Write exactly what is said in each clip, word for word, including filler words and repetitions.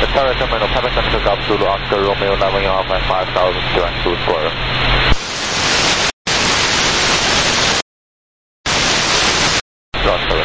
Tower Terminal, Papa Center Golf Zulu Oscar Romeo nine Alpha five thousand two and two square. Roger.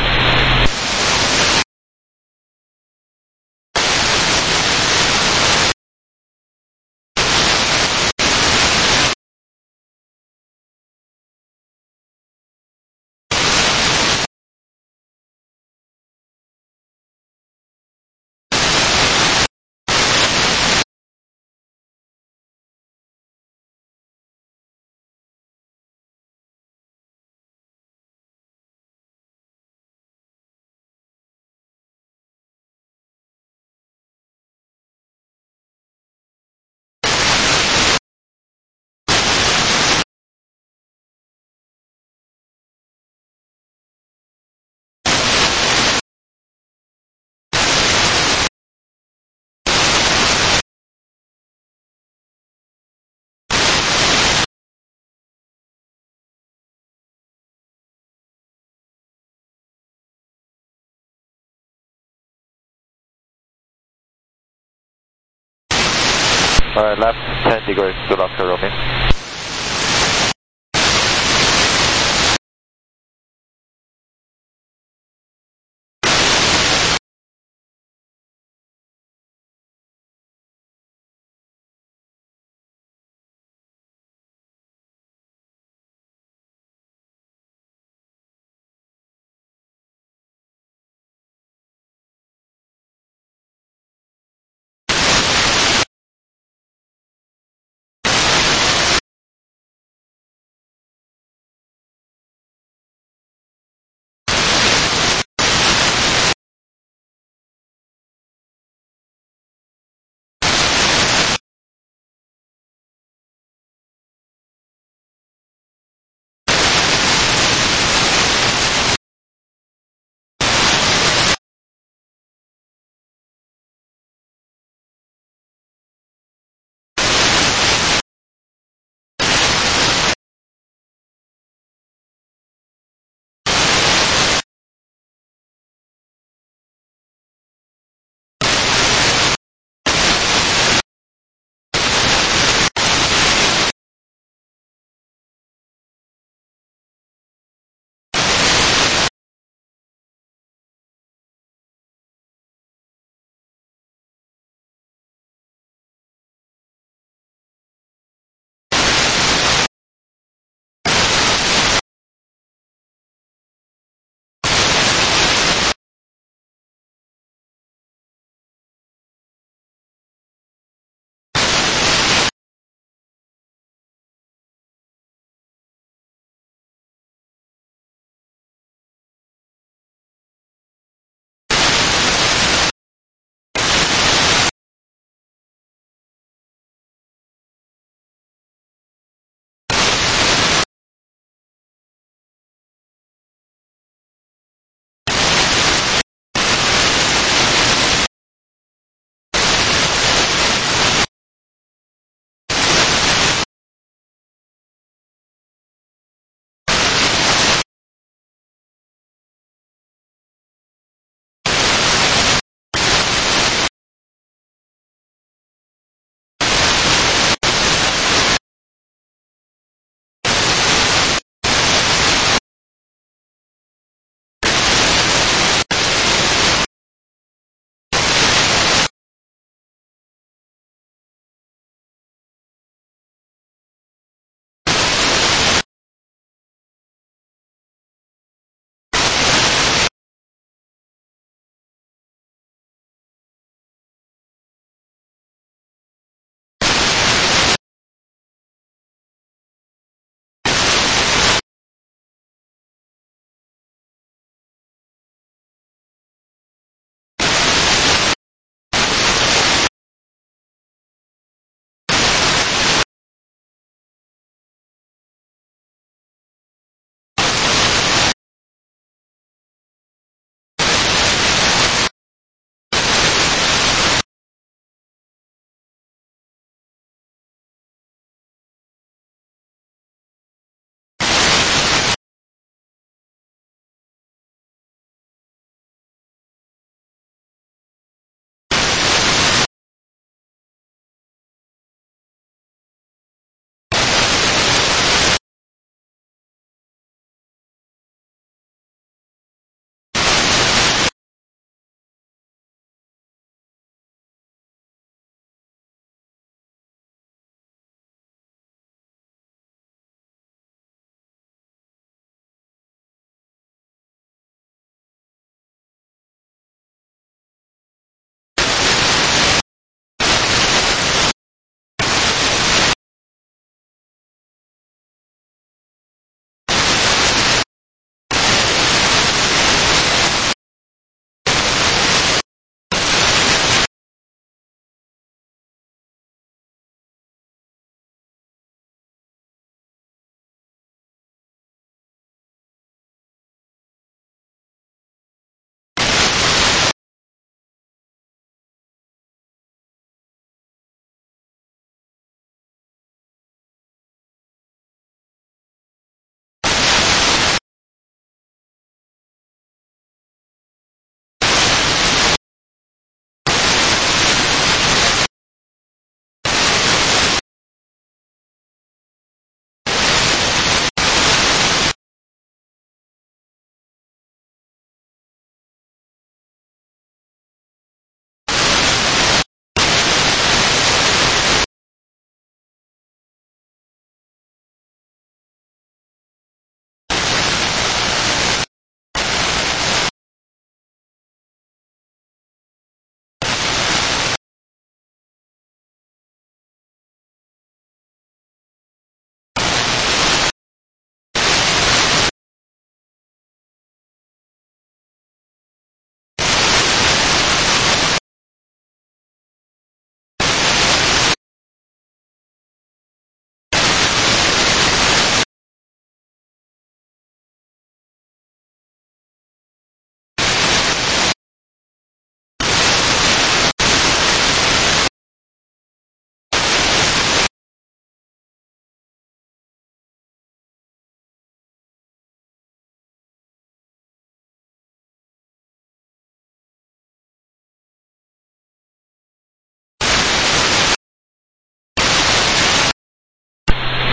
Alright, left ten degrees to Oscar Romeo.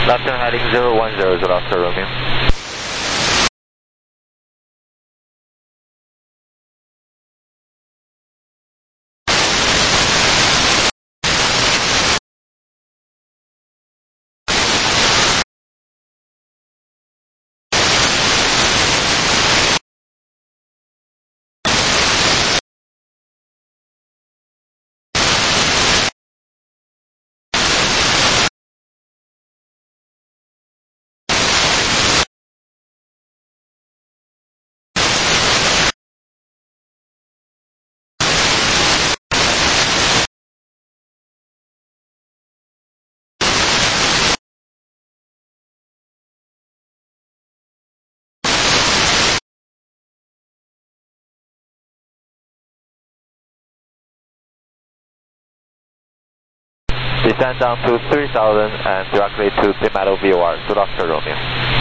Left turn heading zero one zero, is Oscar Romeo. Descend down to three thousand and directly to Timato V O R, to Oscar Romeo.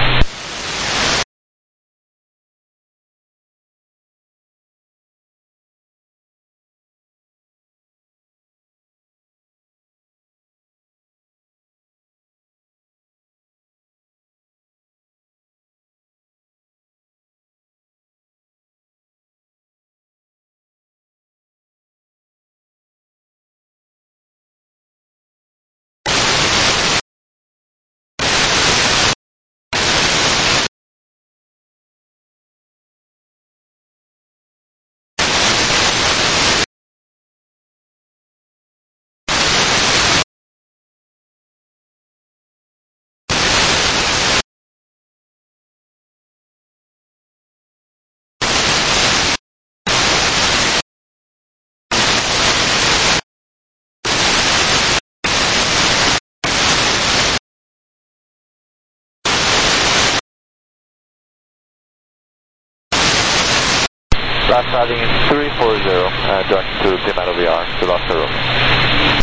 Last heading is three four zero, uh, direct to Timato V O R, to Oscar Romeo.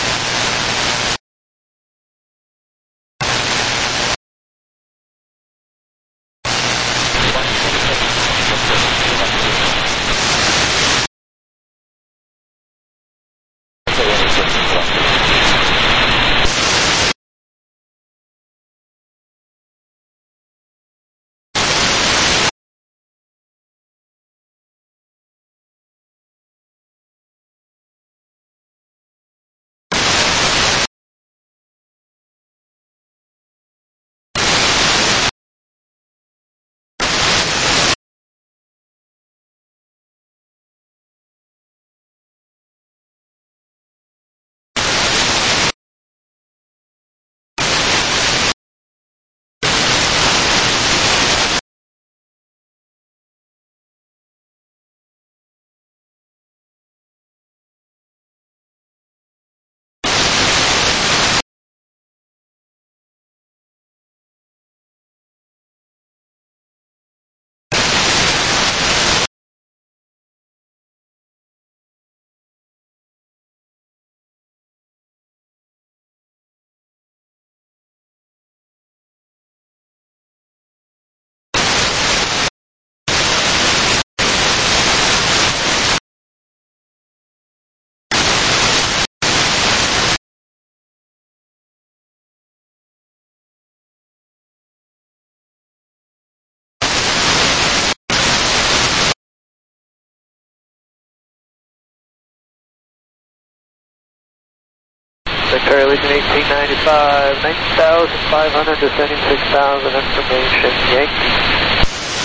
Victoria Legion eighteen ninety-five, nine thousand five hundred, descending six thousand, information Yankee.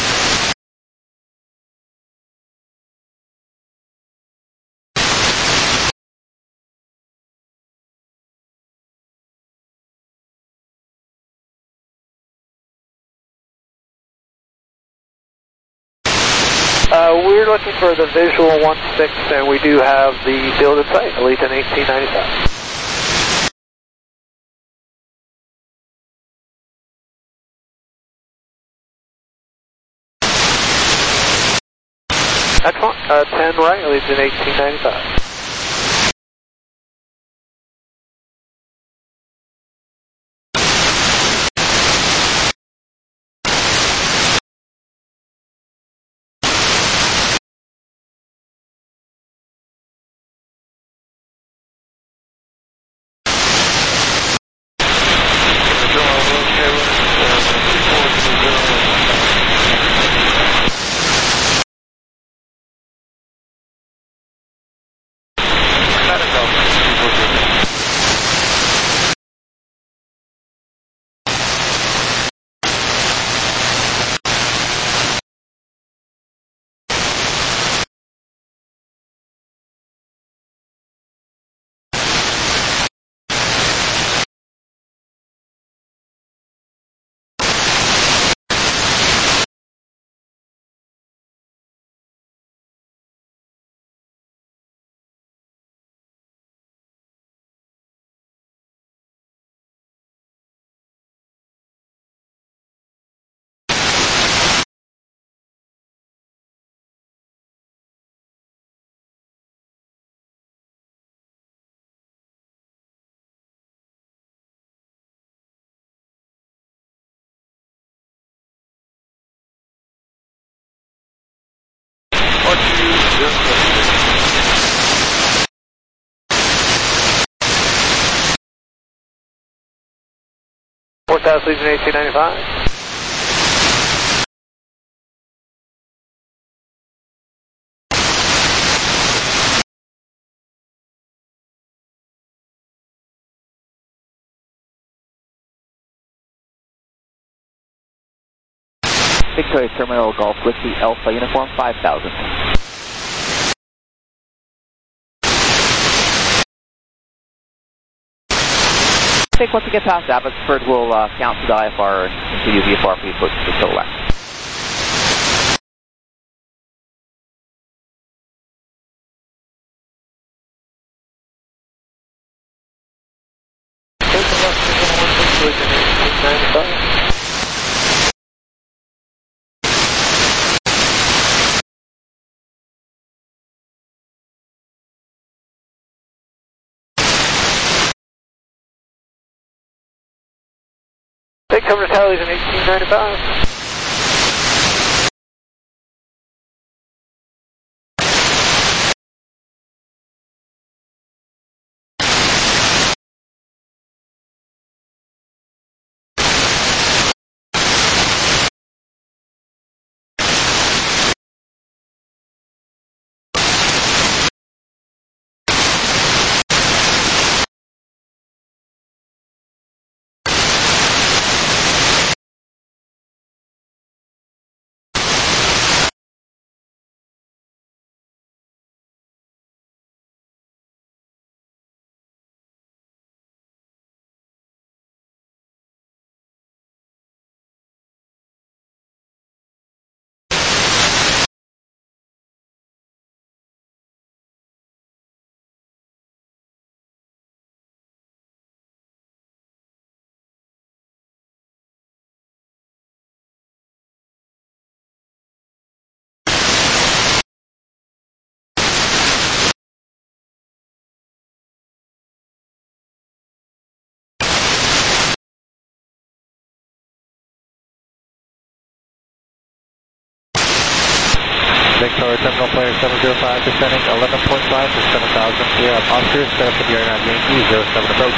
Uh, we're looking for the visual one six, and we do have the field in sight, Legion eighteen ninety-five. Excellent. Uh, ten right, Legion eighteen ninety-five. South Legion eighteen ninety-five. Victoria Terminal Golf Whiskey Alpha Uniform five thousand. I think once we get past Abbotsford, we'll uh, count to the I F R and continue the V F R for you folks to still left. Take the left Visual one six Legion eighteen ninety-five. Take cover to South Legion eighteen ninety-five. Victoria Terminal Player seven zero five descending eleven point five for seven thousand. Clear up Oscar, set up with the air nine Yankee zero seven approach.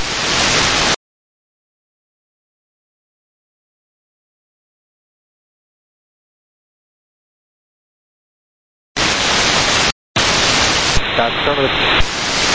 That's affirmative.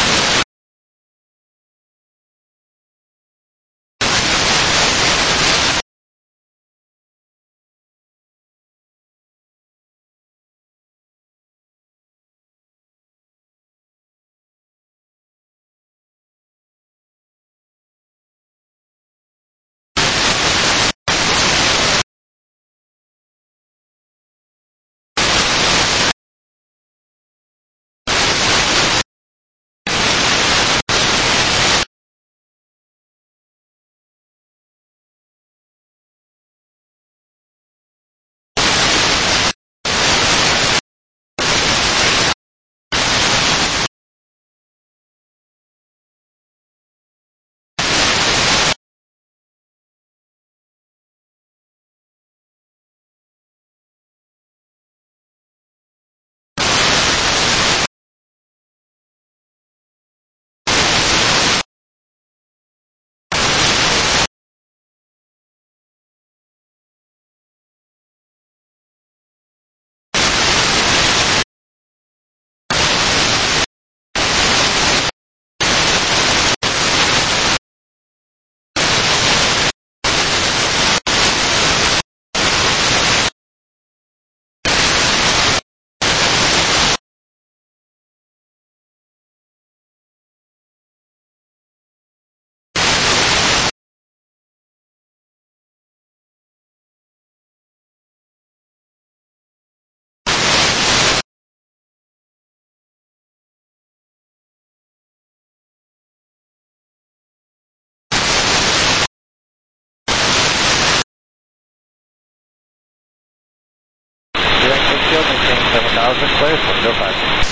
Maintain seven thousand, clear, one zero five.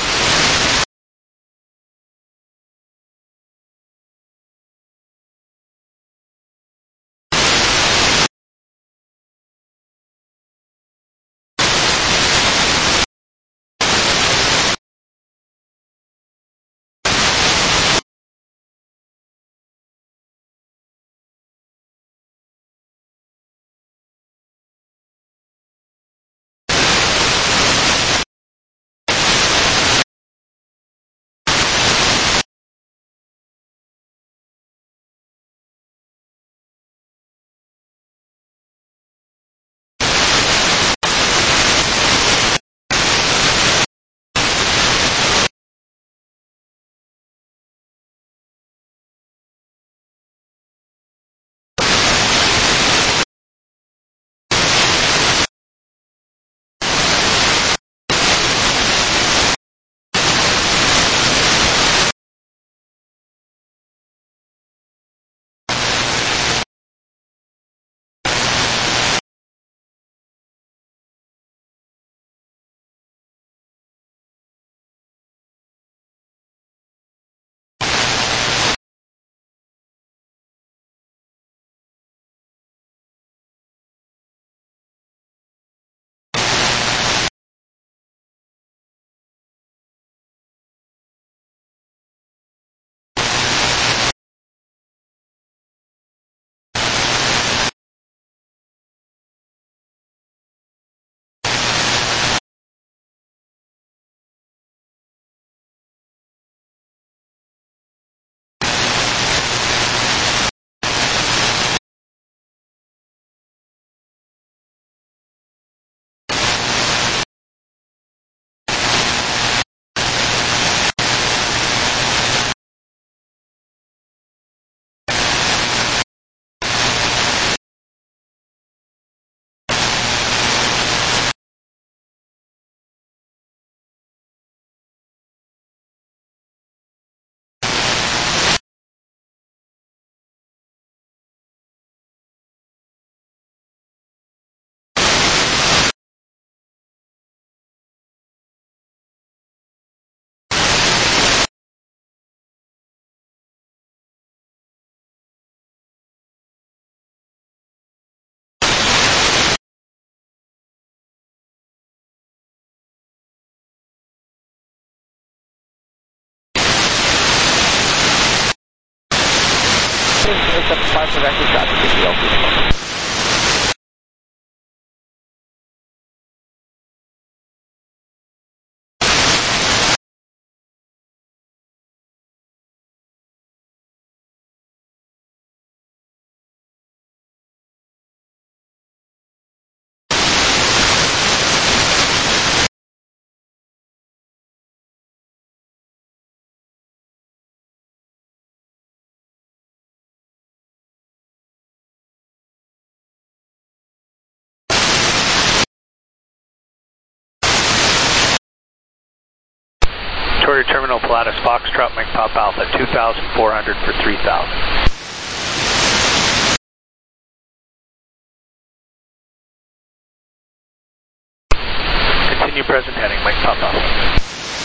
seven five for vector traffic at the L P. Victoria Terminal, Pilatus Foxtrot, Mike Pop Alpha, two thousand four hundred for three thousand. Continue present heading, Mike Pop Alpha.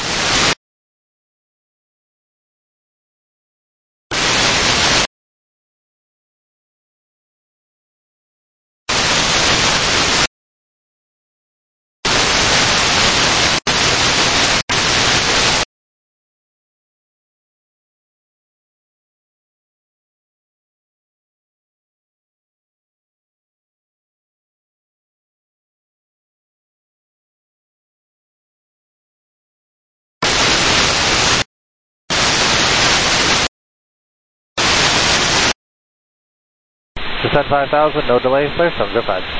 Descend five thousand, no delay, clear seven zero five.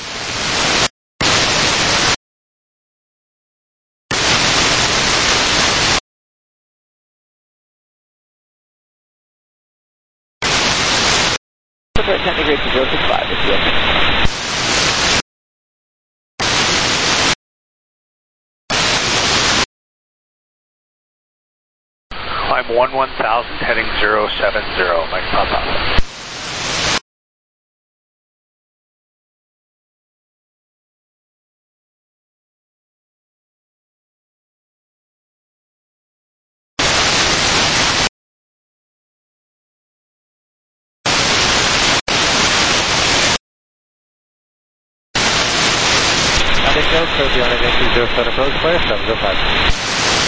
ten degrees to zero six five, if you will. Climb one one thousand, heading zero seven zero, Mike Pop Alpha. Details, so the only Yankee zero seven approach, clear seven zero five.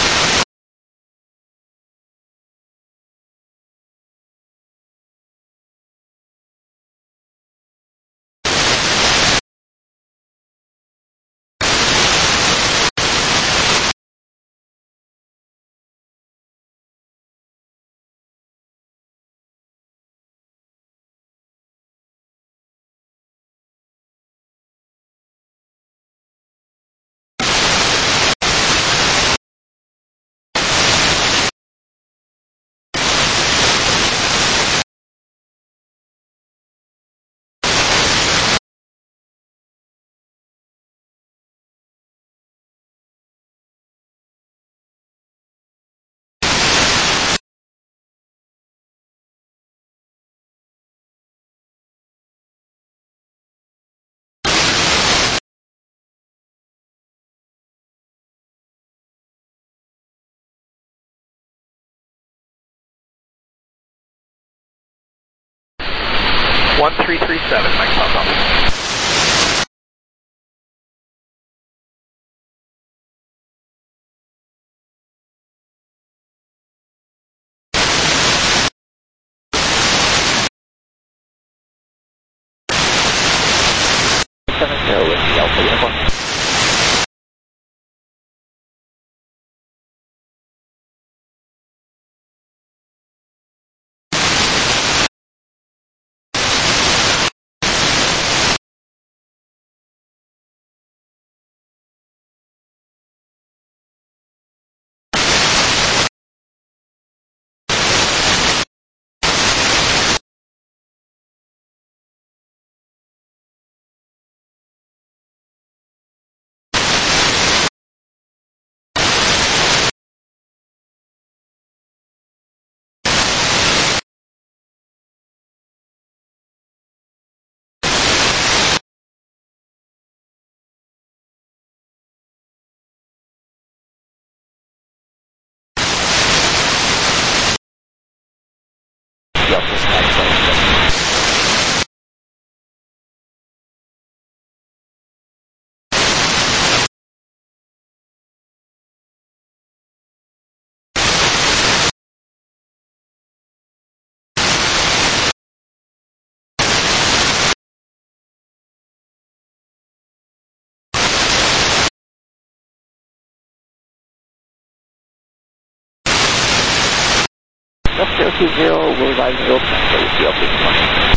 one three three seven, Mike Pop Alpha. seven zero with the Alpha uniform. Delta zero two zero, we're arriving at Oakland, so we'll see up this morning.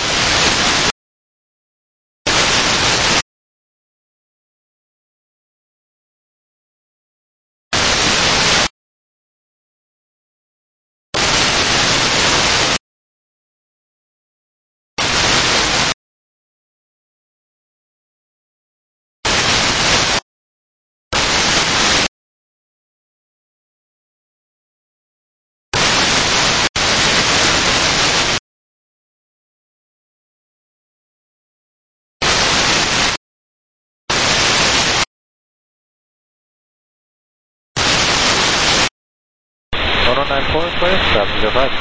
one oh nine four, clear, seven zero five.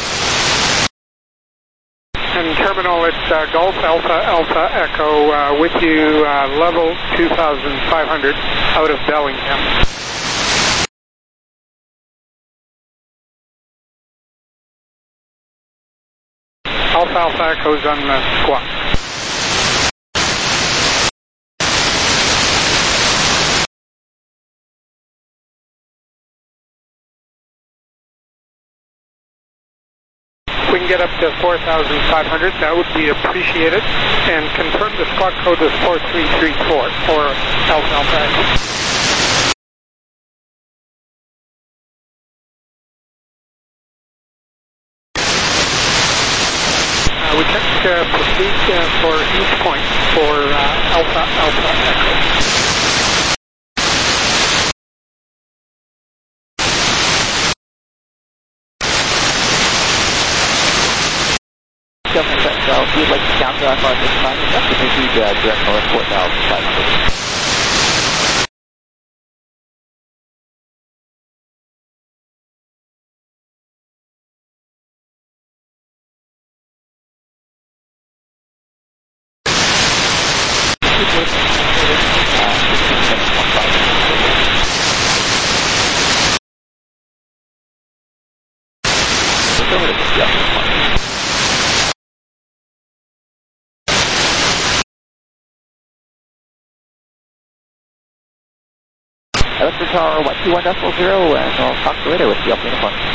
And terminal, it's uh, Golf Alpha Alpha Echo uh, with you, uh, level two thousand five hundred out of Bellingham. Alpha Alpha Echo's on the squawk. If we can get up to four thousand five hundred, that would be appreciated. And confirm the squawk code is four three three four for Alpha Alpha Echo. Uh, we can uh, proceed uh, for each point for uh, Alpha Alpha Echo. So if you'd like to counter I F R this time, you have to proceed uh, direct north four thousand five hundred. Electric Tower one two one decimal zero, and I'll talk to you later with the Alpha Uniform.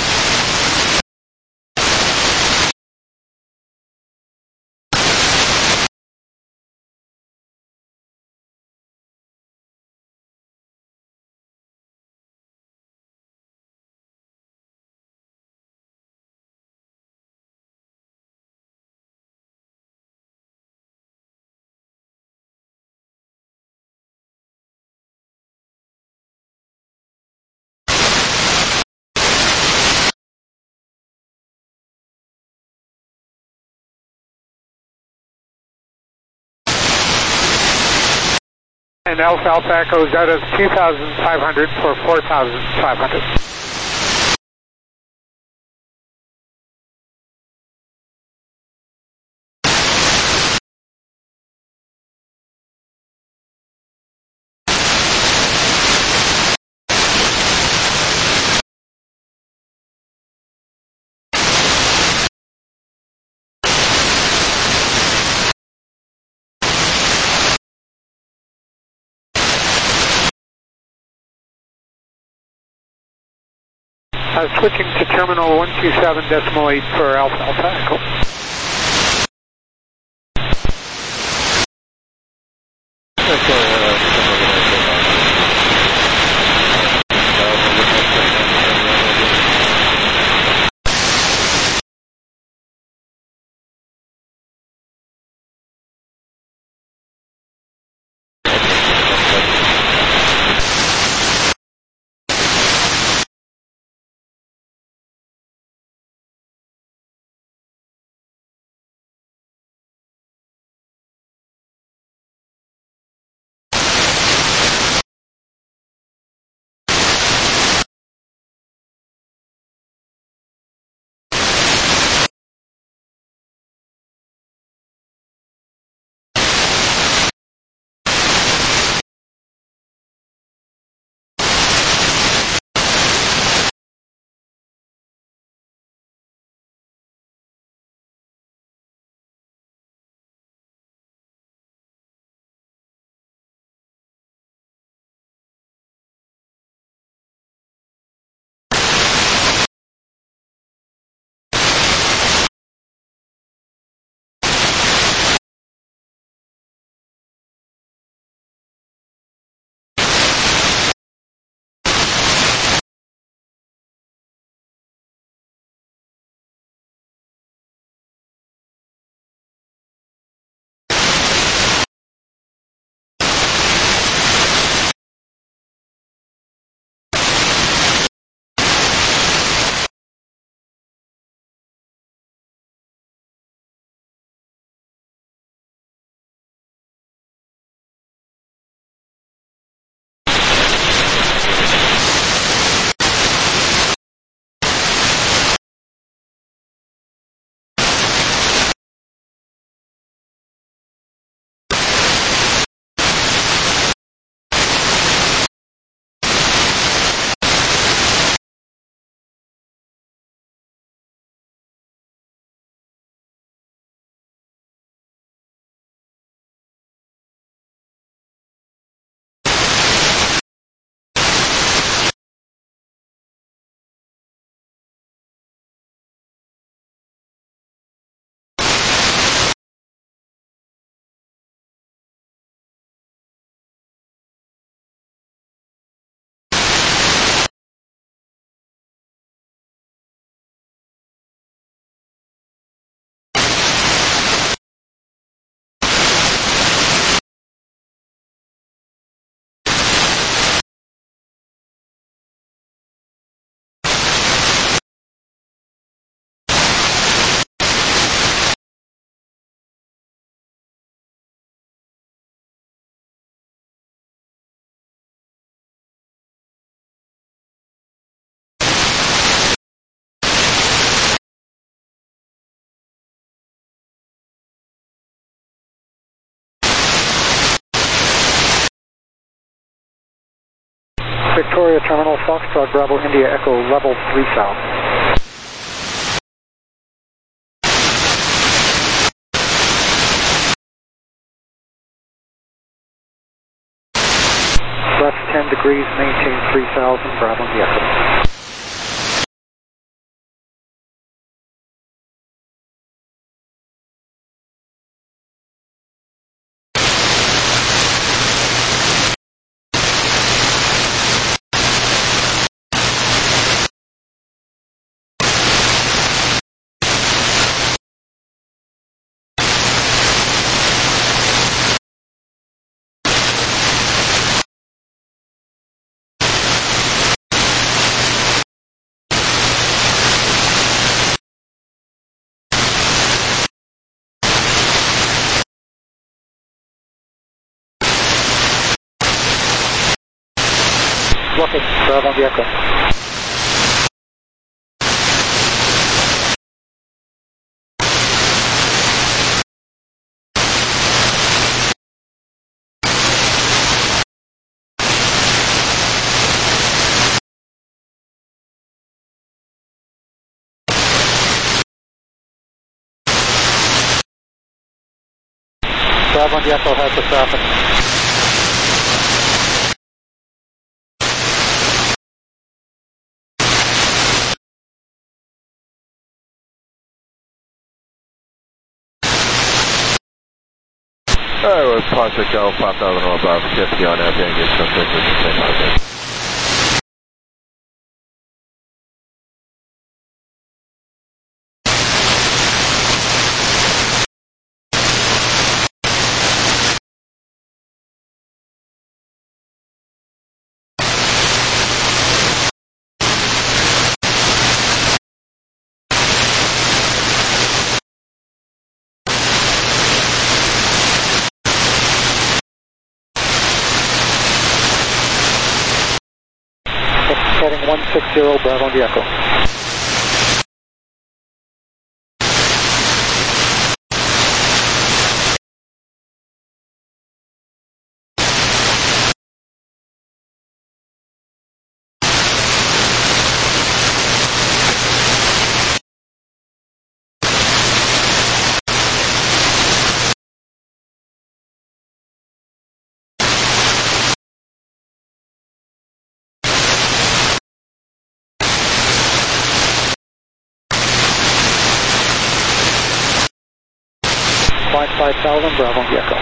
And Alpha Alpha Echo's out of two thousand five hundred for four thousand five hundred. Uh, switching to terminal one two seven decimal eight for Alpha Alpha Echo. Victoria Terminal, Foxtrot Bravo India Echo, level three south. Left ten degrees, maintain three thousand, Bravo India Echo. Bluffing, Bravo India Echo. Bravo India Echo has the traffic. Alright, with Project Go, five thousand above fifty on F A, engage subject with the same object. Heading one sixty, Bravo India Echo. Flight five thousand, Bravo India Echo.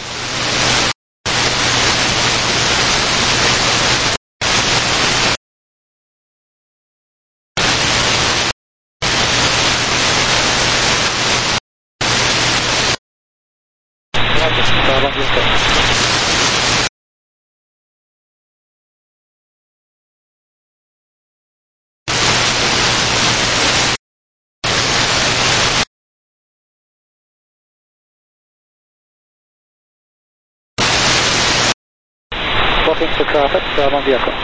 Bravo India Echo. Looking for traffic, Bravo India Echo.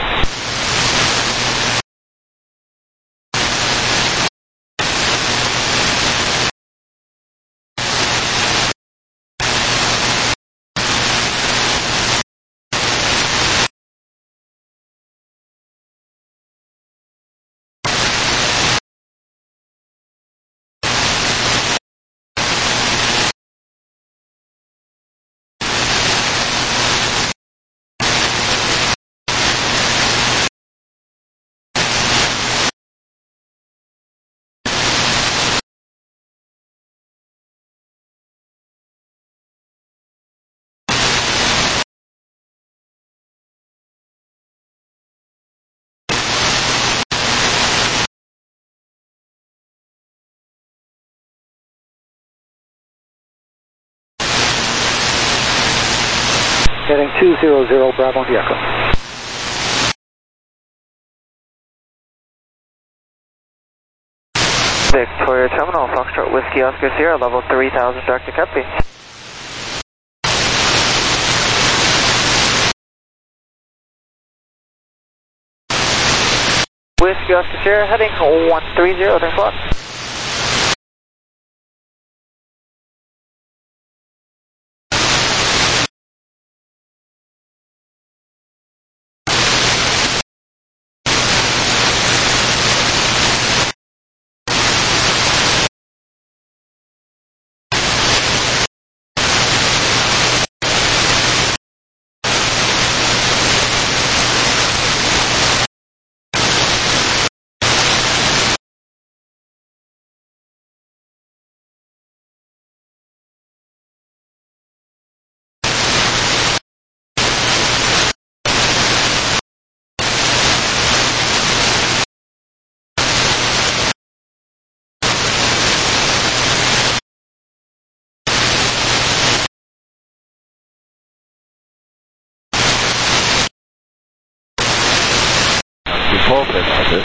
Heading two zero zero, Bravo India Echo. Victoria Terminal, Foxtrot Whiskey Oscar Sierra, level three thousand, direct to copy. Whiskey Oscar Sierra, heading one three zero, thanks a lot. twelve hundred.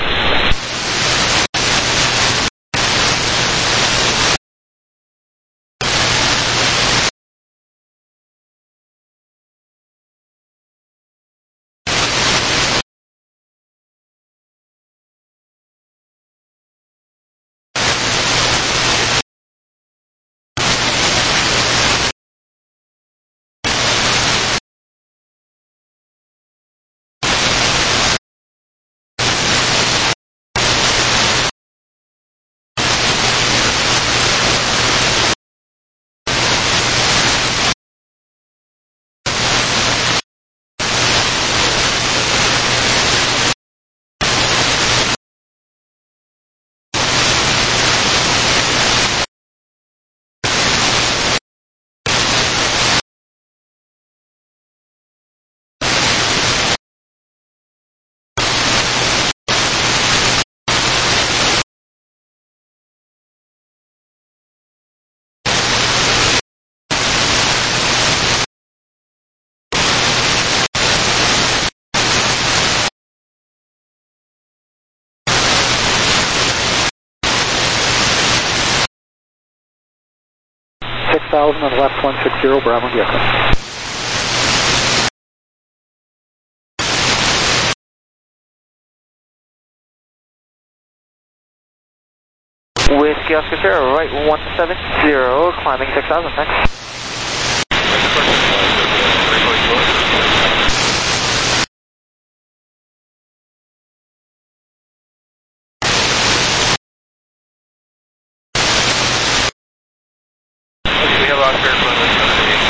six thousand on left one six zero, Bravo Echo. Whiskey Oscar Sierra, right one seven zero, climbing six thousand, thanks. We have Oscar climbing seven eight.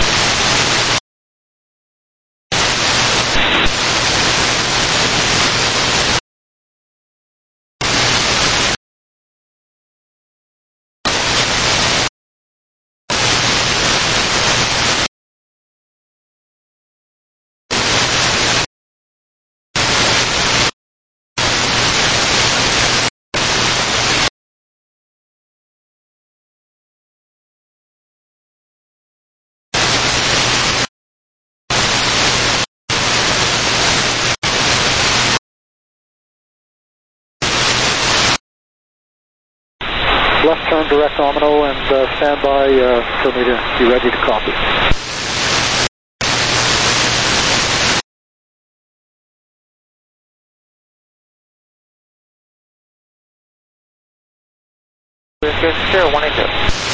Left turn direct nominal and uh, stand by uh, for me to be ready to copy. Whiskey Oscar Sierra, one eight zero.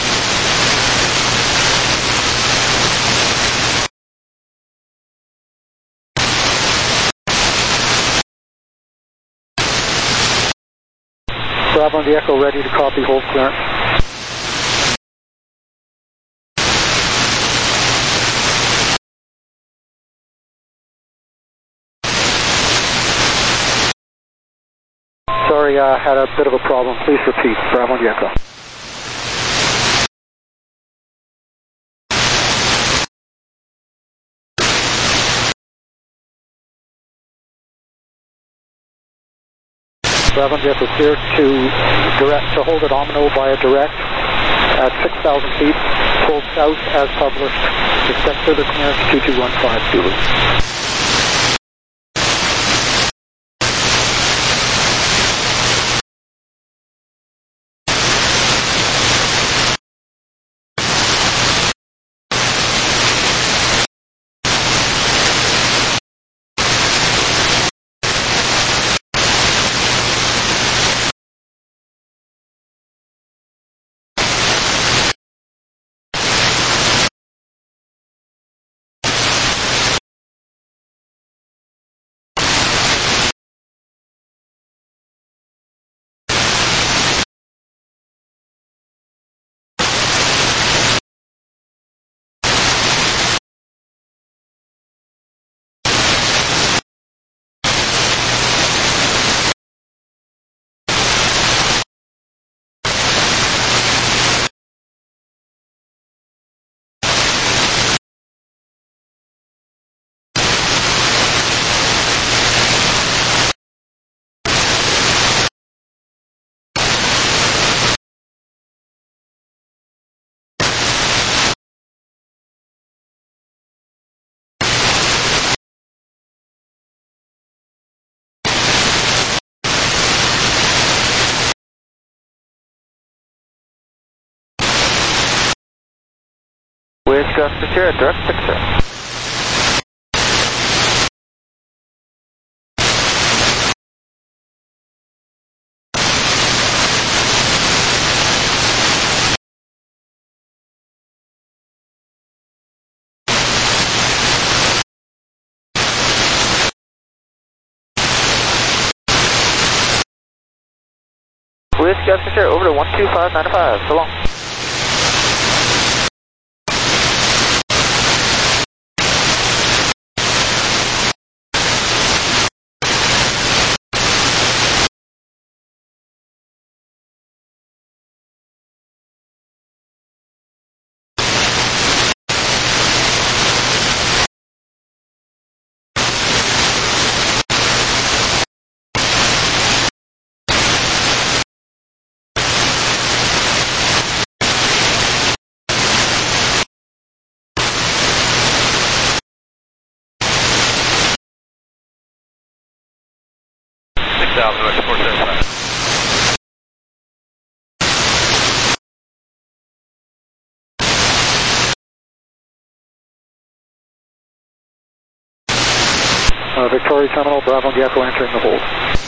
Bravo on the Echo, ready to copy, hold clearance. Sorry, I uh, had a bit of a problem. Please repeat. Bravo on the Echo. Bravo on the Echo, clear to direct to hold at Omino via direct at six thousand feet. Hold south as published. Expect further clearance two two one five Zulu. Gus Secure at direct picture. Whiskey Gus Secure over to one two five nine five. So long. six thousand, West four seven five. Uh, Victoria Terminal, Bravo and Gecko entering the hold.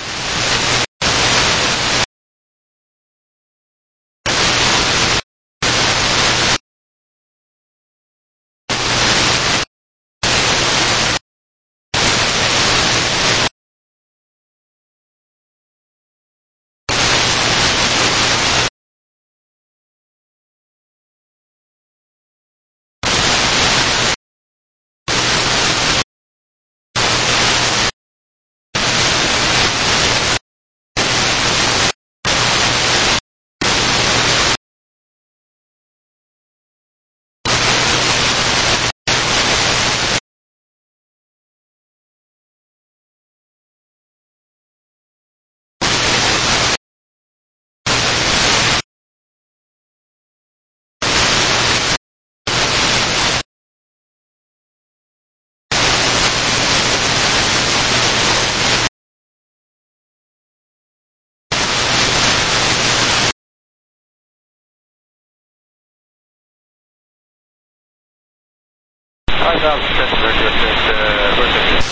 five thousand, Chester, uh, Berkeley.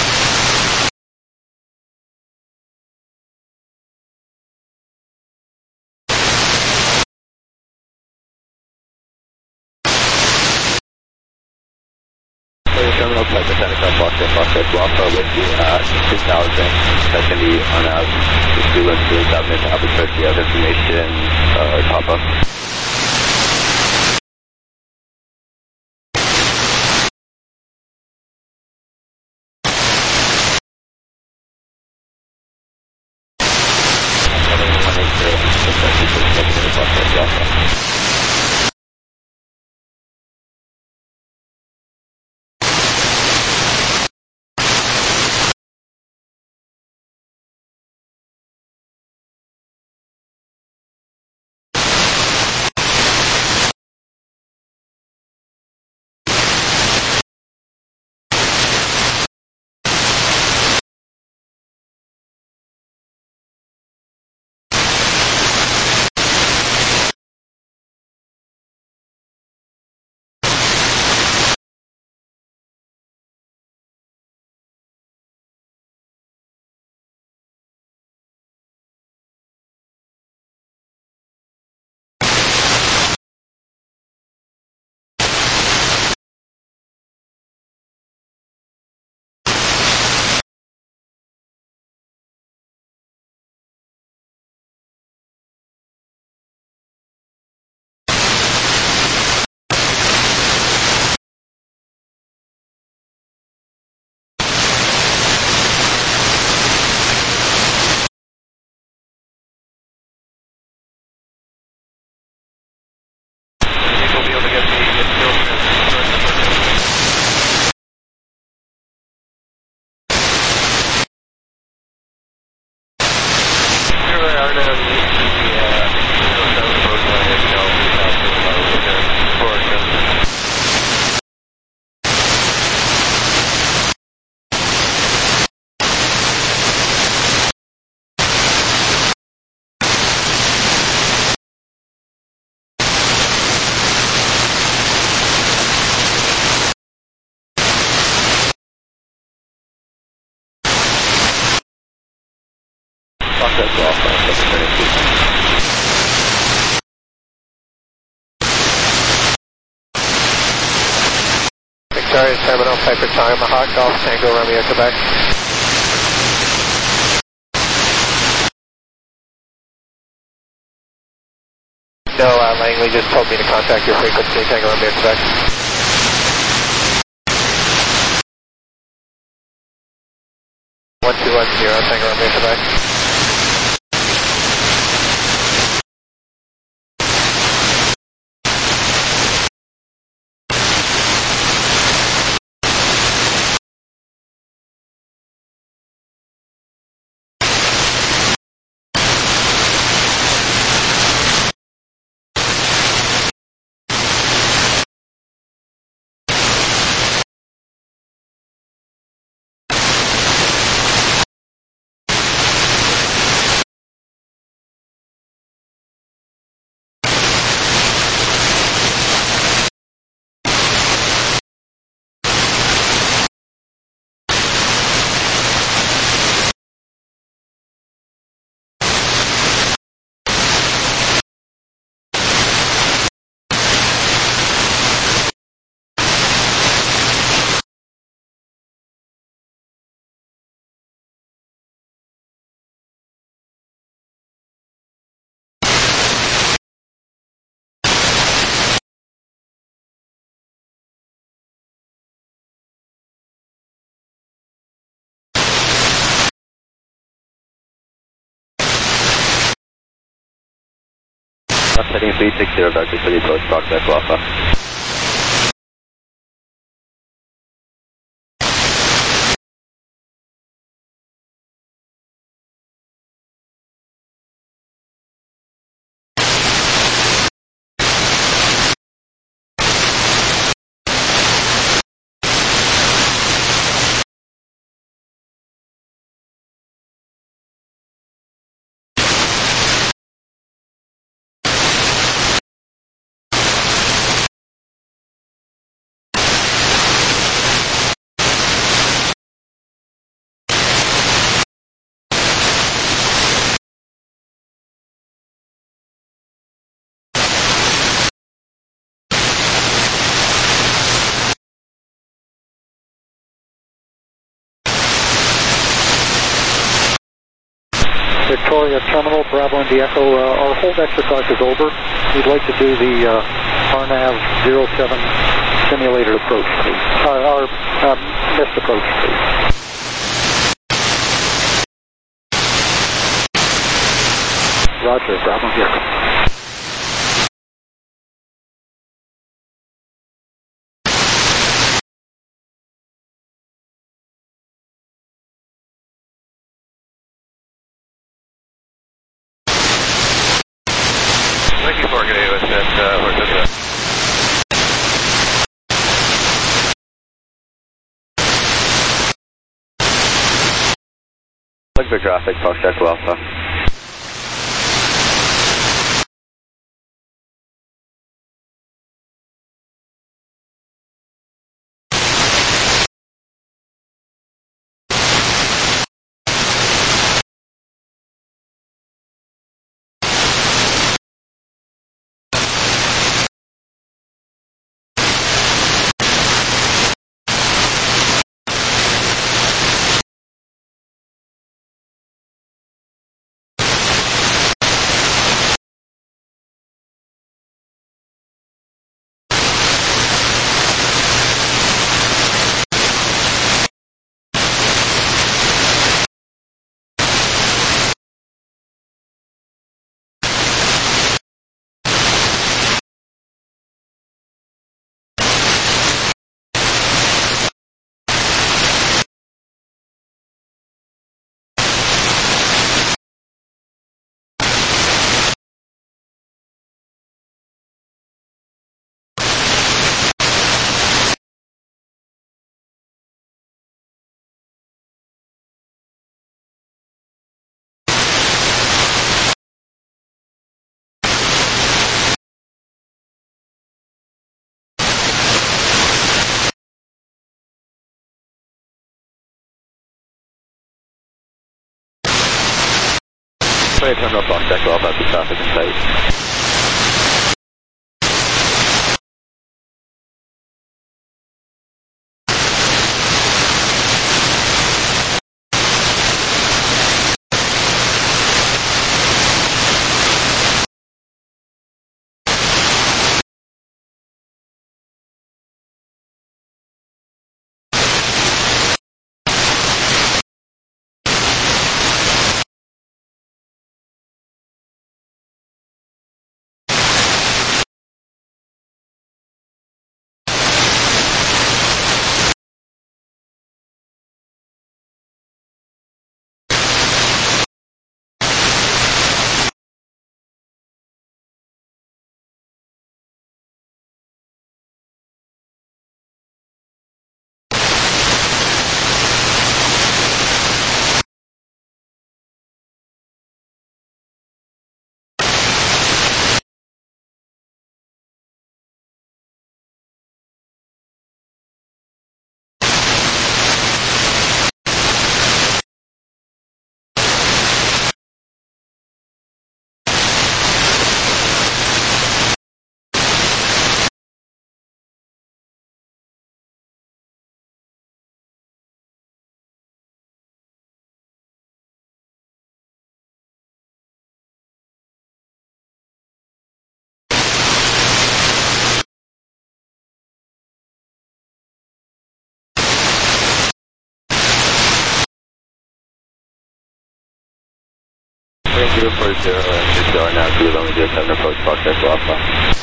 Terminal type of Seneca, Foxtrot, Foxtrot, Guapa with the uh, two thousand, that's going to be on out, just do let's do submit to Albuquerque, you have information, uh, top up. Foxtrot Alpha, returning to Victoria Terminal, Piper Tomahawk, Golf Tango, Romeo, Quebec. No, uh, Langley just told me to contact your frequency, Tango, Romeo, Quebec. one two one zero, Tango, Romeo, Quebec. Setting three six zero, Doctor City approach, Foxtrot Alpha. Victoria Terminal, Bravo Indy Echo, uh, our hold exercise is over. We'd like to do the uh, R NAV zero seven simulated approach, please. Uh, our uh, missed approach, please. Roger, Bravo Indy Echo. Thank you for getting with that, uh, we're good to Victor traffic, Foxtrot Alpha. Toyota Terminal Fox Echo Alpha, the traffic in sight. zero four zero, and zero now, two zero zero seven approach, Fox Echo Alpha.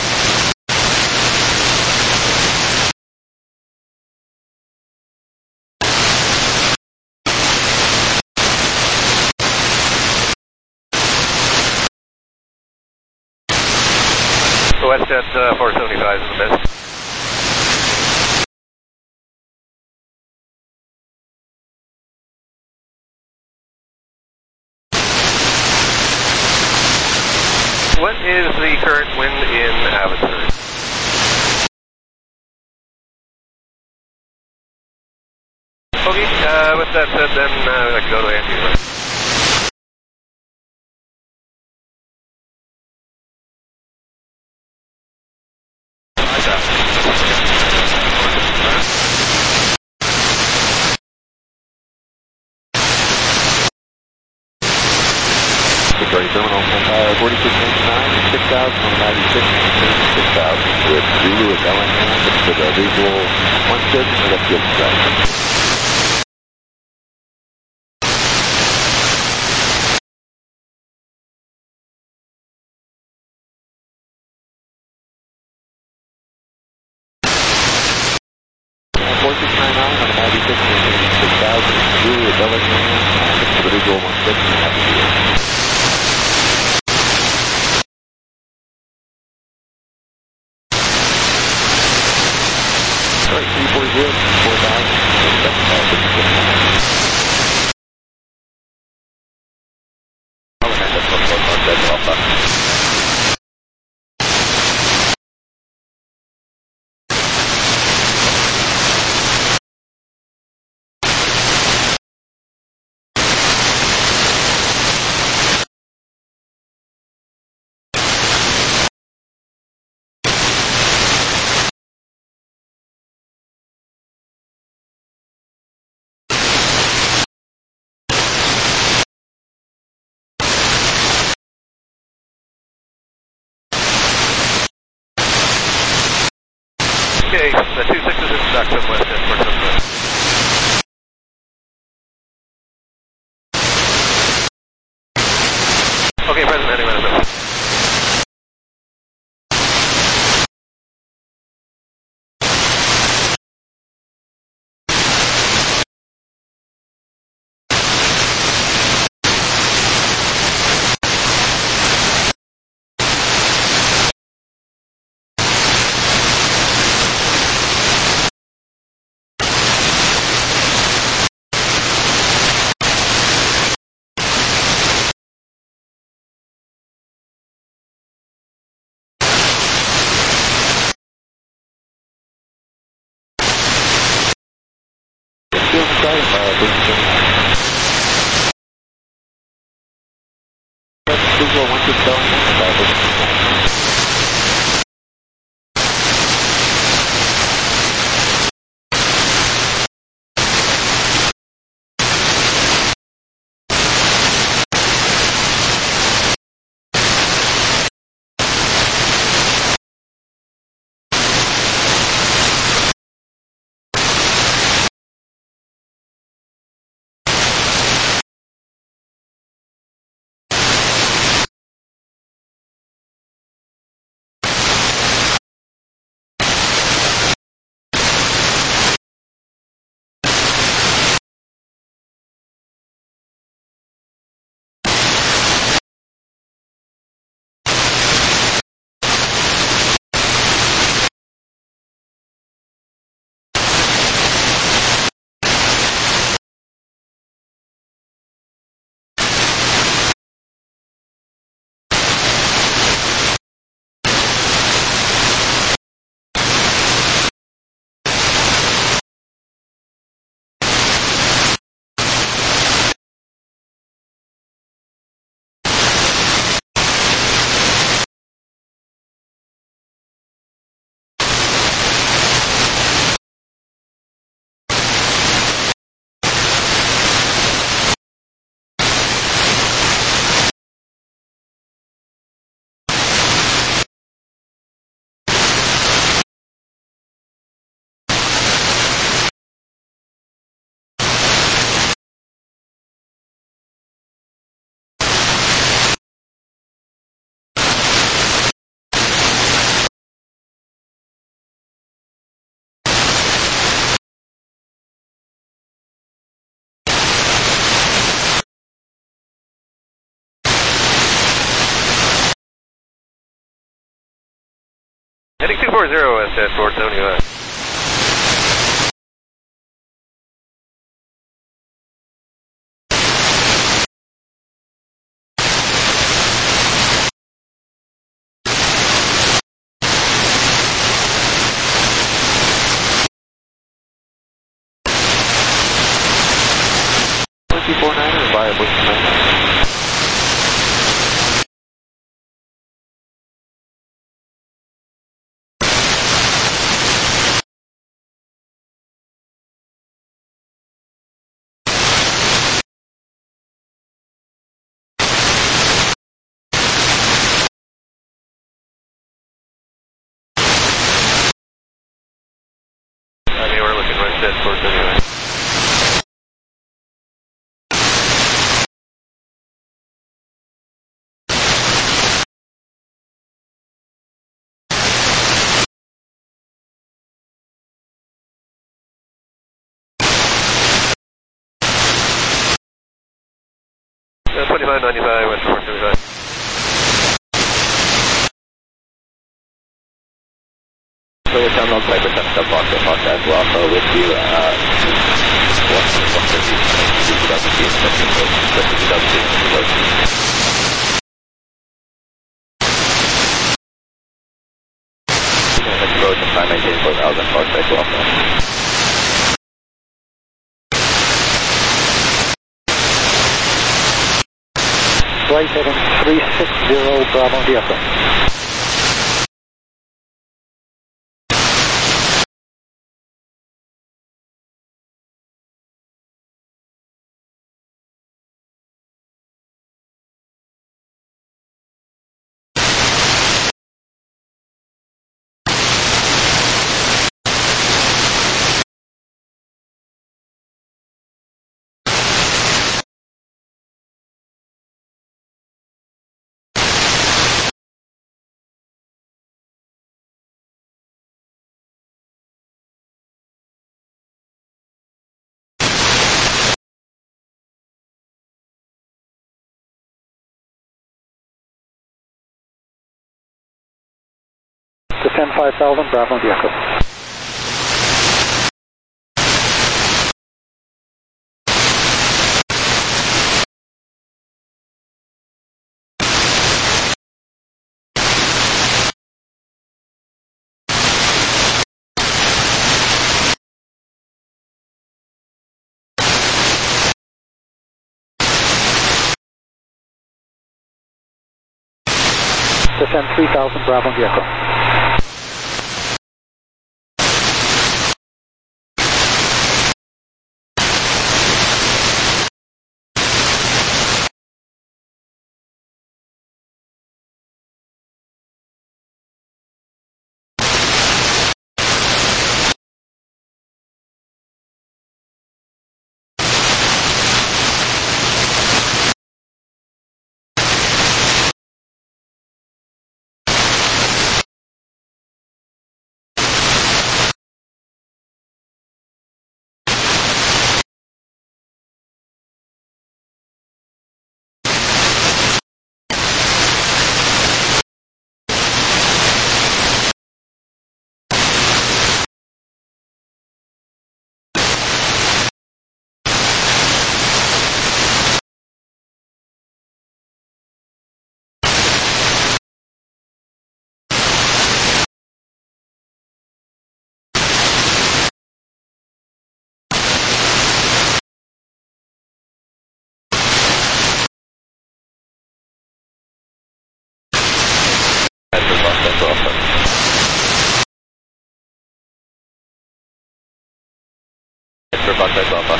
So WestJet uh, four seventy-five is in the mist. What is the current wind in Abbotsford? Okay, uh, with that said, then uh, I can go to Andy. Victoria Terminal, uh, forty-six ninety-nine, six thousand, one ninety-six, six thousand, with Zulu and Bellingham, with the visual one six, and that's good strike. forty-six ninety-nine on ninety-six, six thousand, Zulu and Bellingham, with the visual one six, and that's good. three forty, four thousand, seven thousand. Okay, the two sixes in Stockton West at Fort Sumter. Okay, present, heading manifest. Sorry, uh, visual one six Bellingham, Viable. Heading two four zero west at Fort Tony West. two four nine or Viable nine. I mean, we're looking west at Fort Tony West. Uh, twenty-five ninety-five west Fort Tony West. Clear terminal type of ten step box at Los Angeles Alpha with you, uh, one fifty, two thousand feet, two thousand feet, next approach and time maintain four thousand, Fox X Alpha. Flight heading three six zero Bravo D F M. Descend five thousand, Bravo D F M. descend three thousand, Bravo India Echo. Contact Alpha.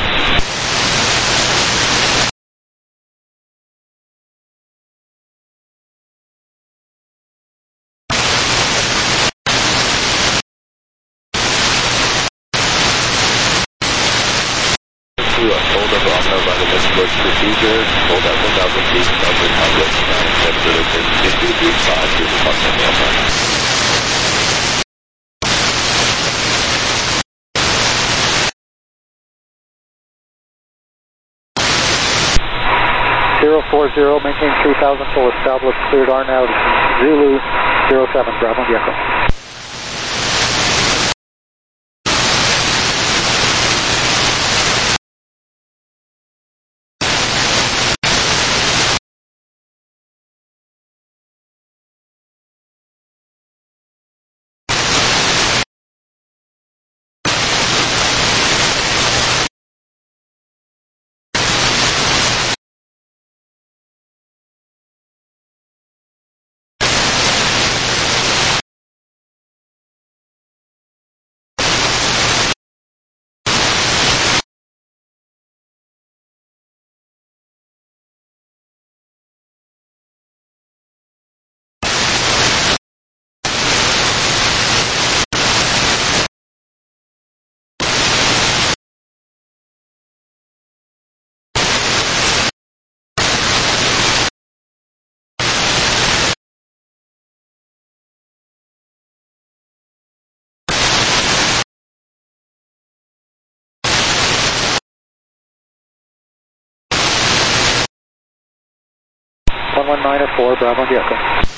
To a hold of Bravo by the West Coast procedure, hold at one thousand feet, Delta Congress, nine seven zero six, two two three five, to the Contact Alpha. zero four zero, maintain three thousand, full established, cleared R Nav, Zulu zero seven, Bravo India Echo. one one nine four, Bravo India Echo.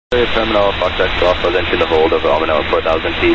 Terminal Foxtrot Golf was into the hold of Almano at four thousand feet.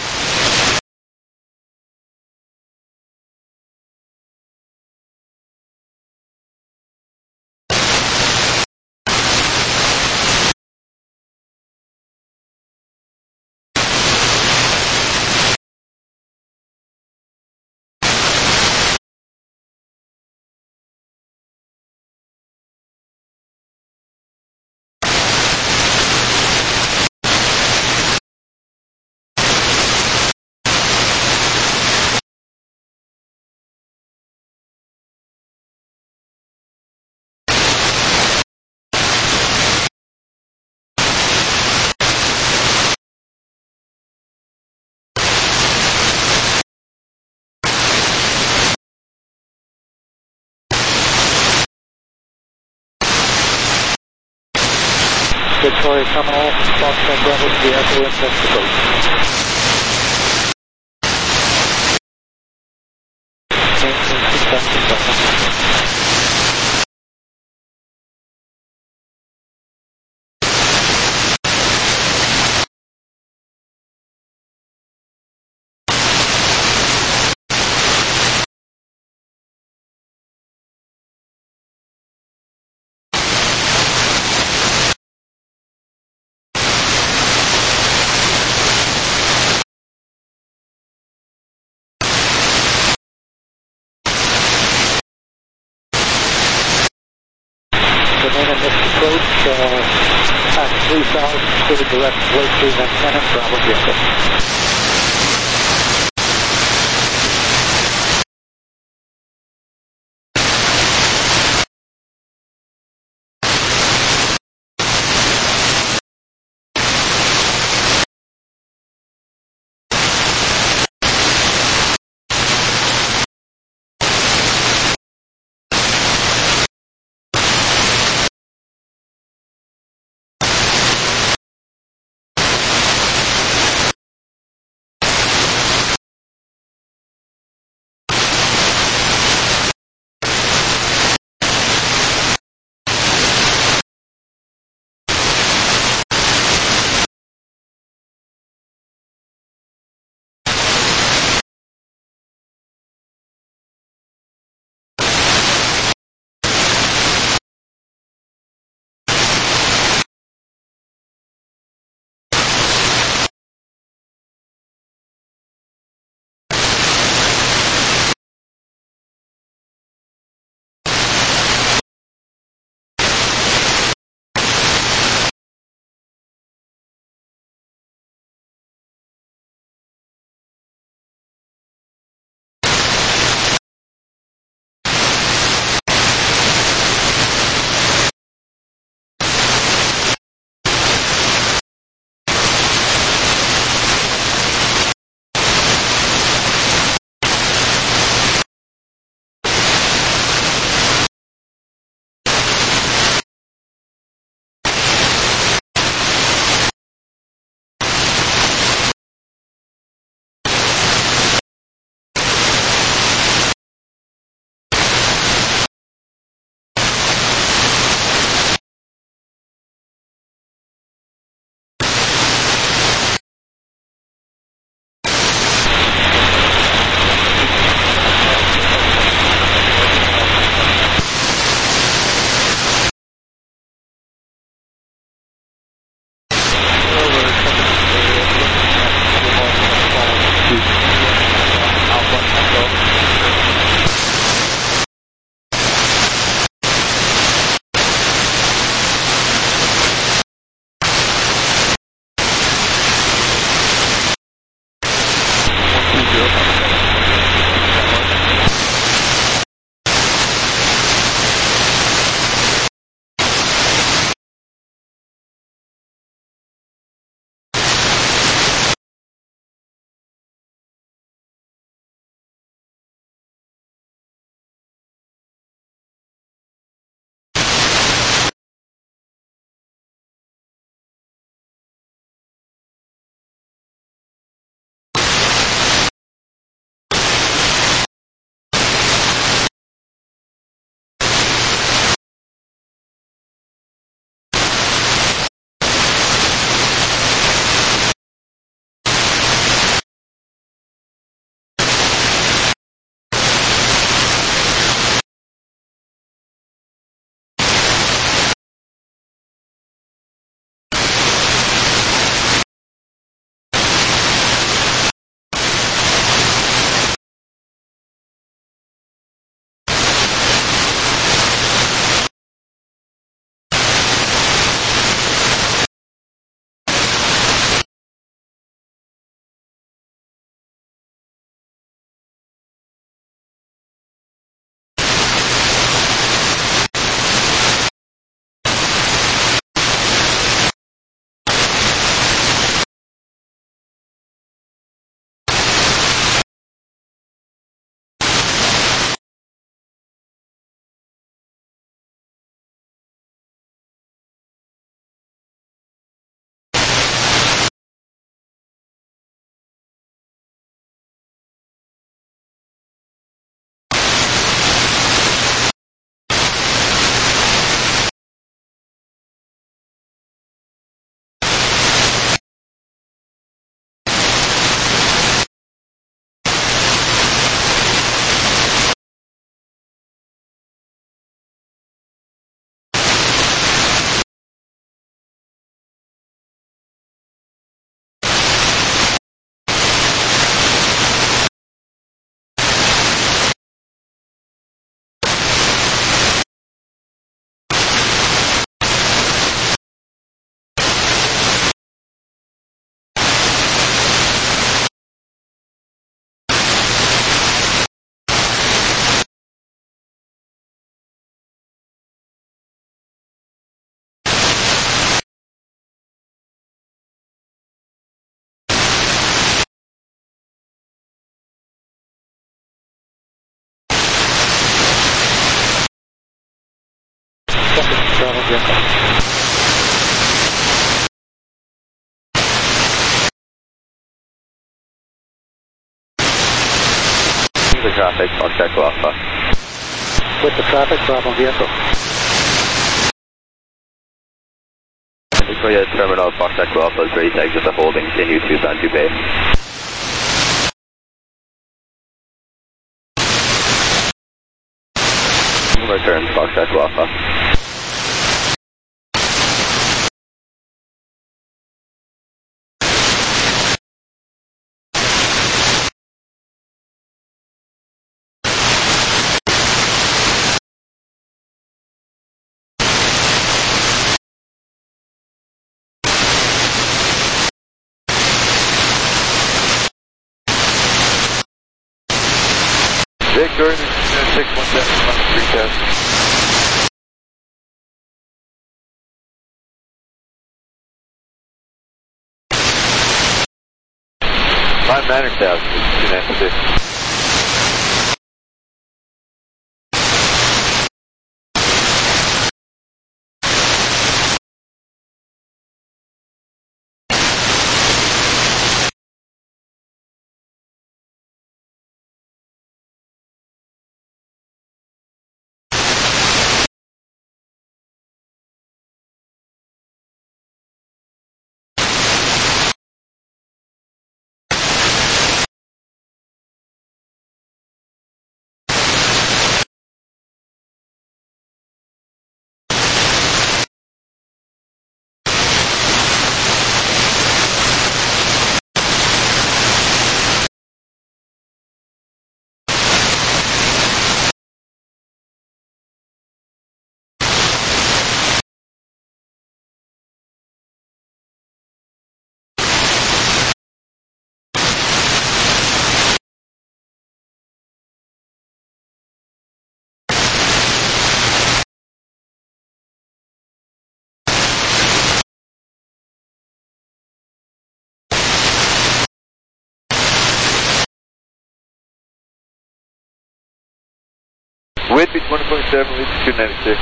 Victoria Terminal, Foxtrot Bravo to the Echo in Mexico. Remain in this approach, uh, at three thousand, to the direct Lake Stream antenna, Bravo Echo. the Echo. The traffic, Fox Echo Alpha. With the traffic, Bravo the Echo. Victoria Terminal, Fox Echo Alpha is ready to exit the holding, continue to Bantu Bay. Return, Fox Echo Alpha. Victor, six one seven, three test. Five niner thousand, two nine six. Whitby twenty point seven, lead to two ninety-six.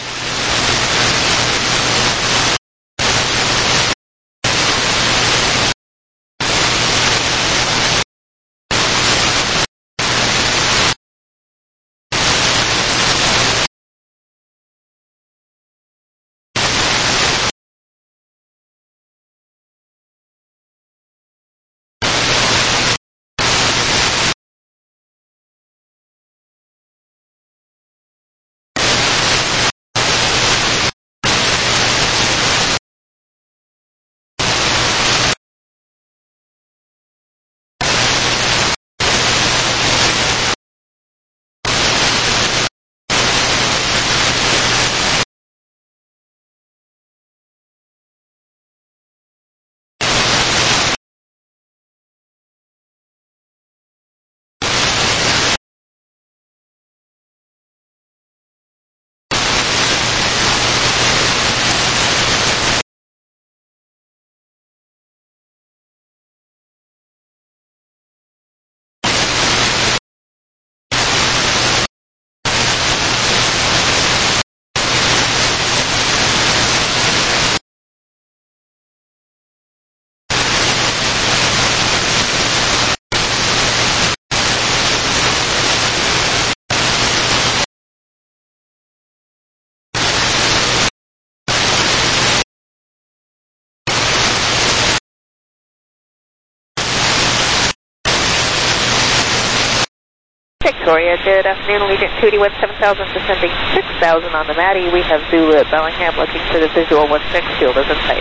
Victoria, good afternoon, Allegiant two D one seven thousand, descending six thousand on the Maddie. We have Zulu at Bellingham looking for the visual one six, field is in sight.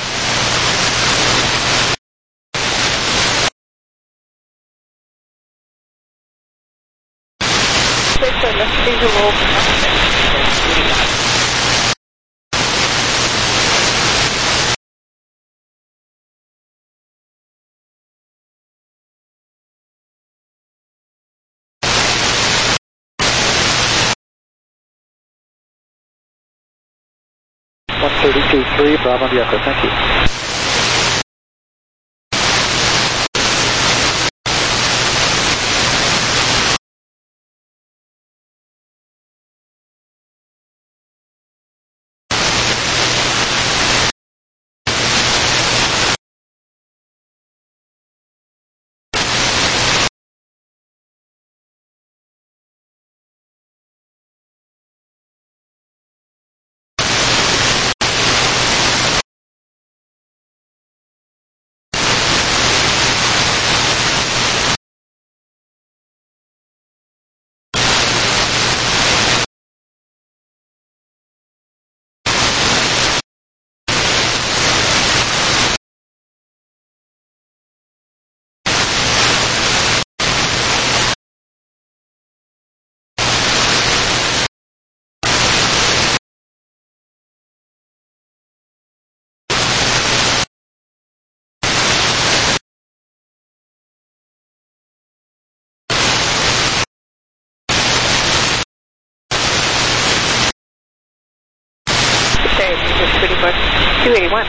Victor, let's visual one six. one thirty-two point three, Bravo the Echo, thank you. Okay, this is pretty much two eighty-one.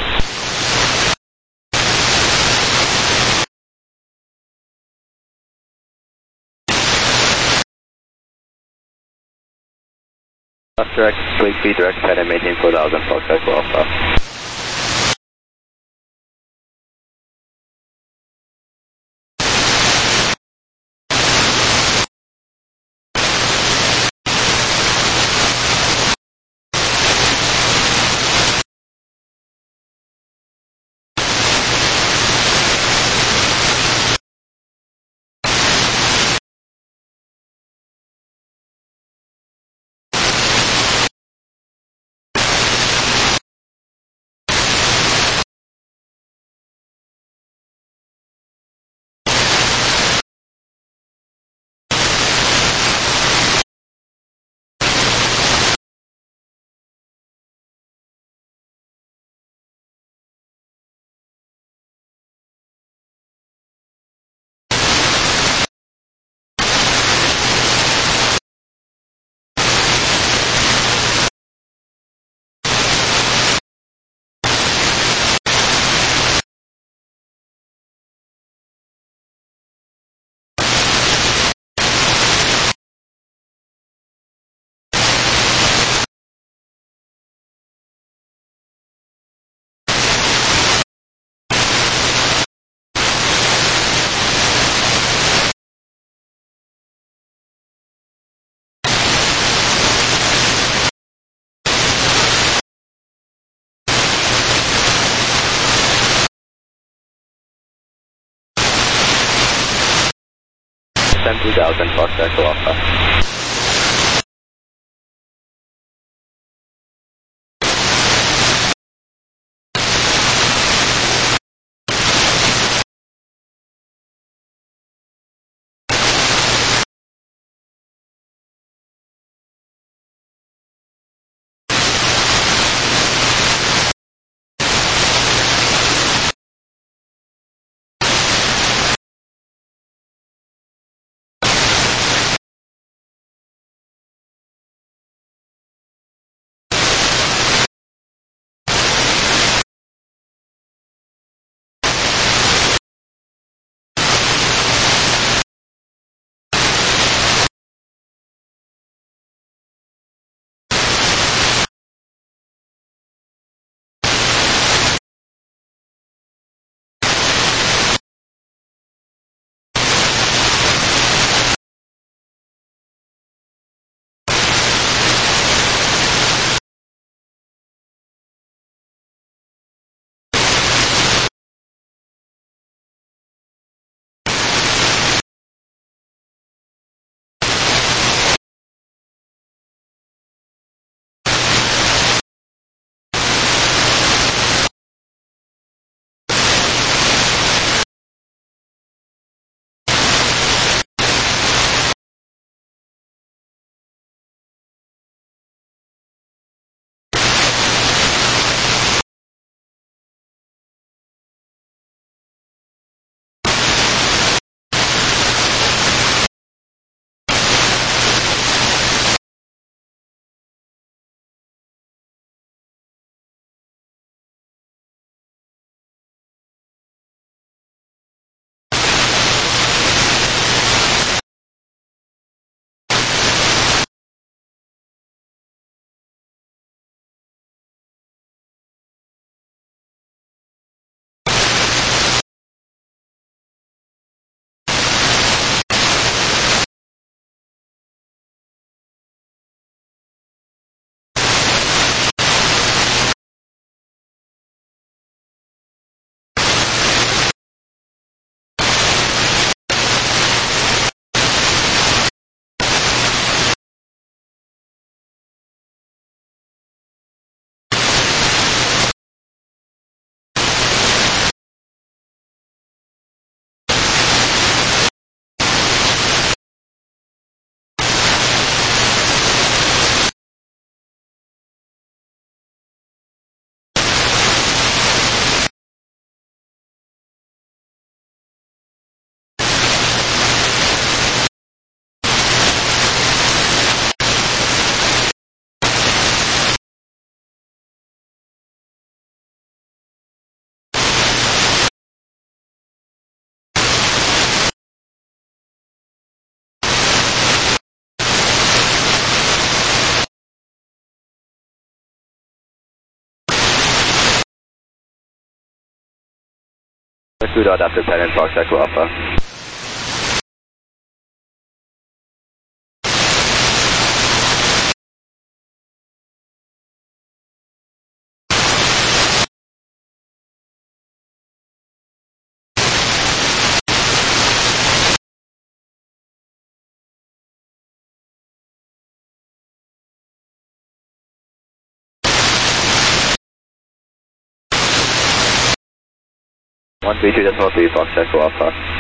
Left direct, fleet speed direct, head and maintain four thousand, Foxtrot Echo Alpha. two thousand, Foxtrot Echo Alpha. Scoot out after Penn and Fox Echo Alpha. one three two decimal three Fox Echo Alpha.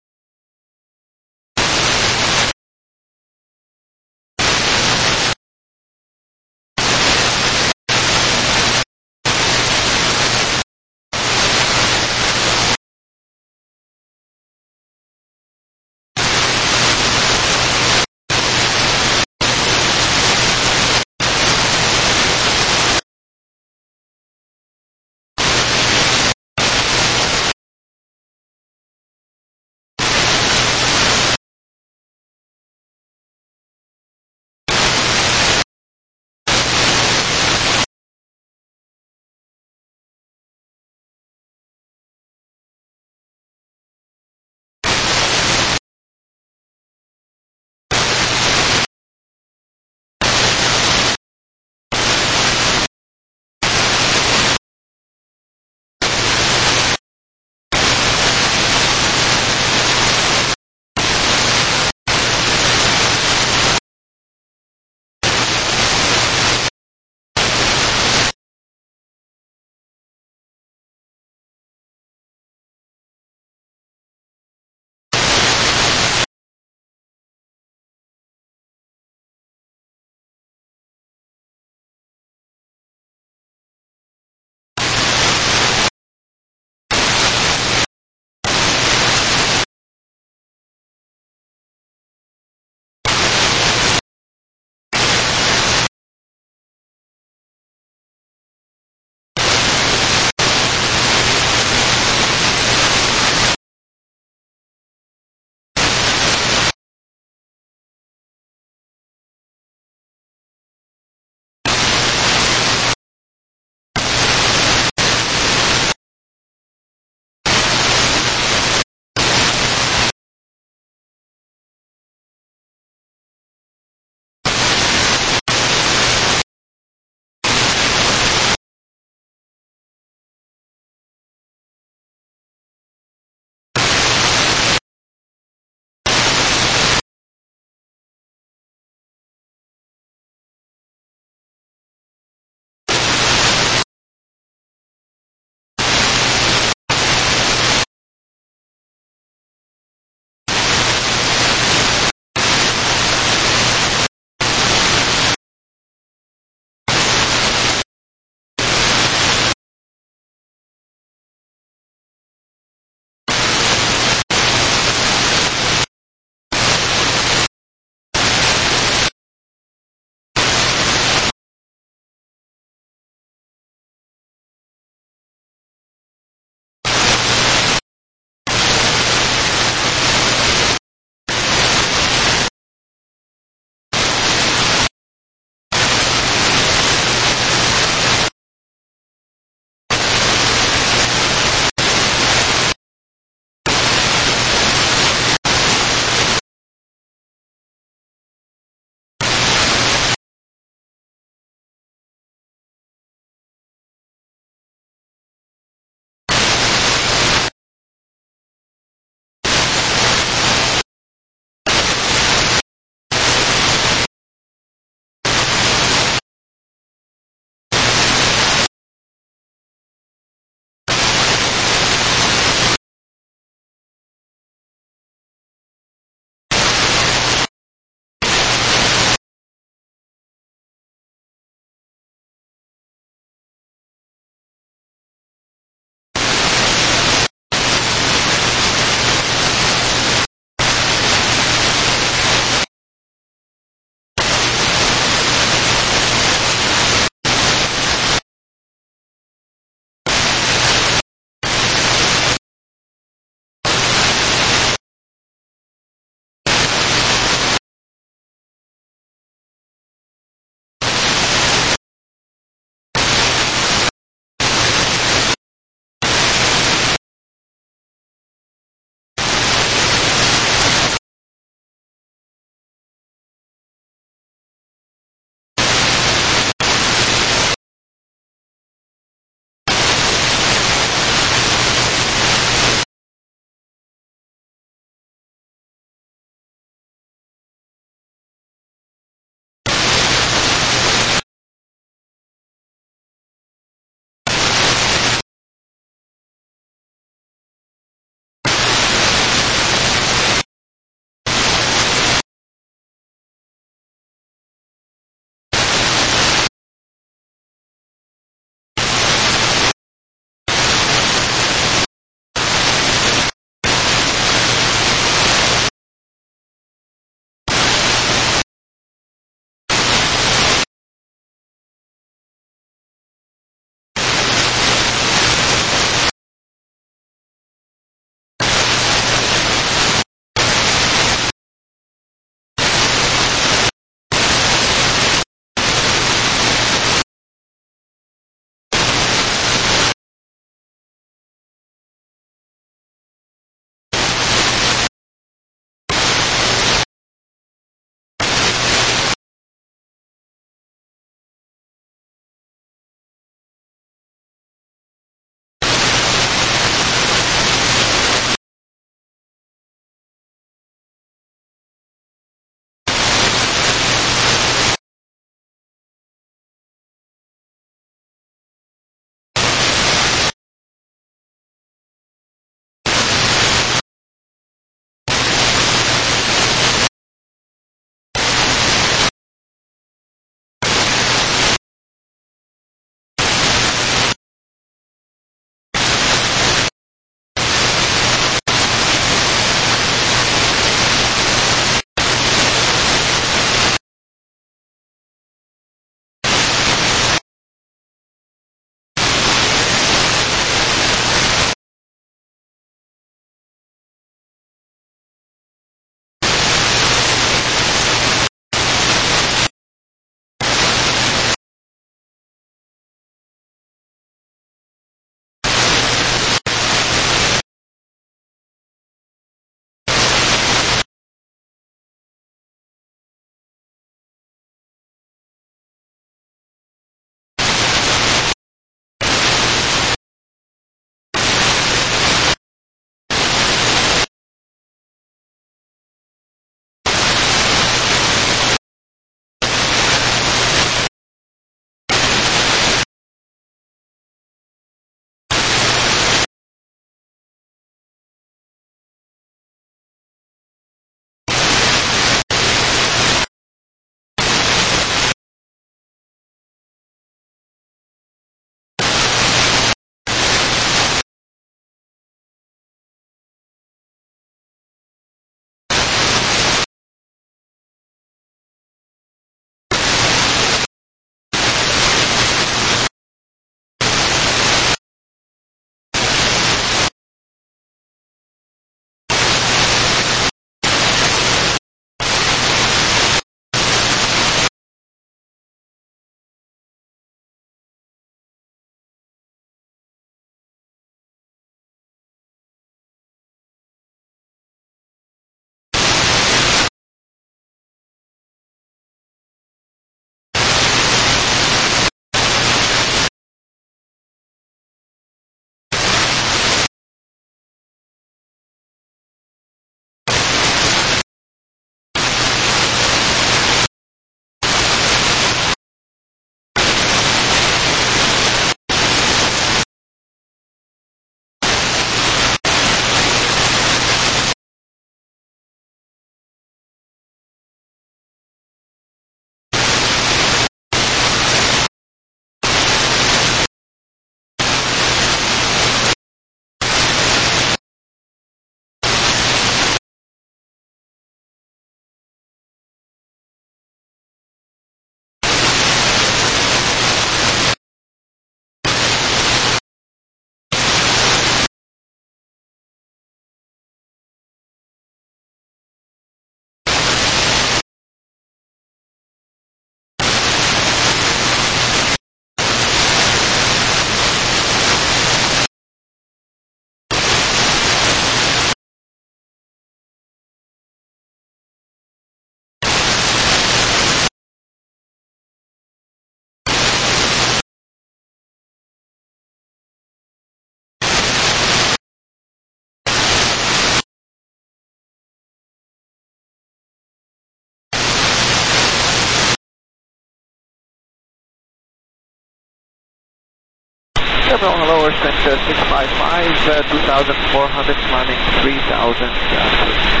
Terminal, hello, Center six five five, uh, two thousand four hundred, climbing three thousand feet.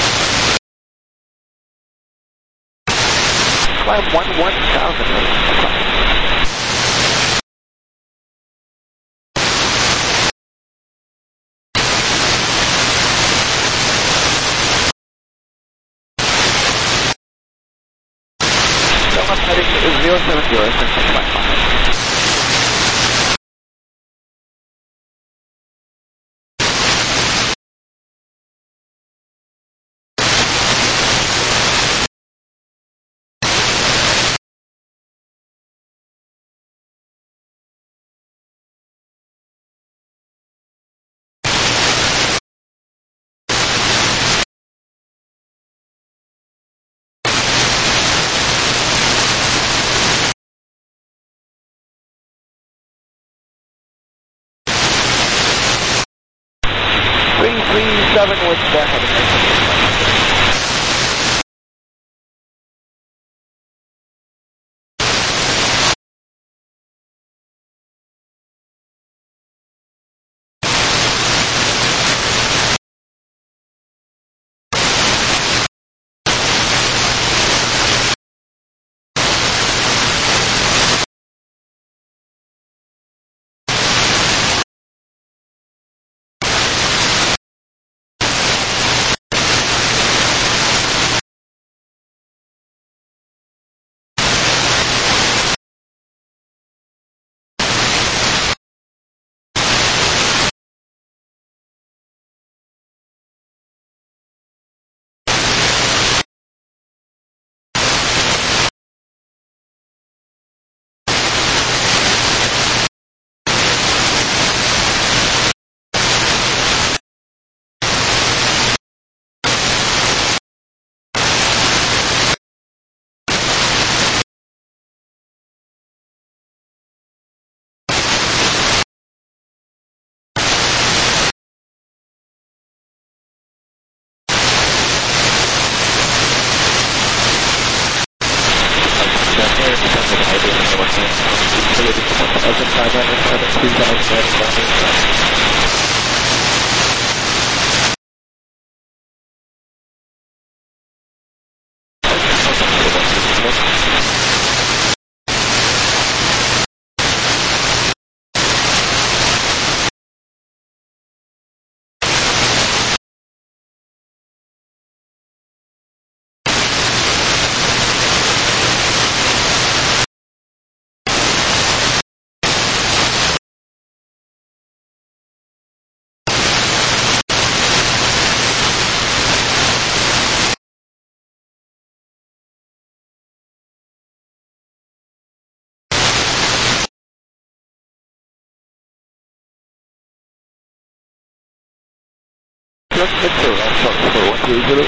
Climb one one thousand. Come up heading zero seven zero, Center six five five. three three seven with the just hit two, that's up for one three zero.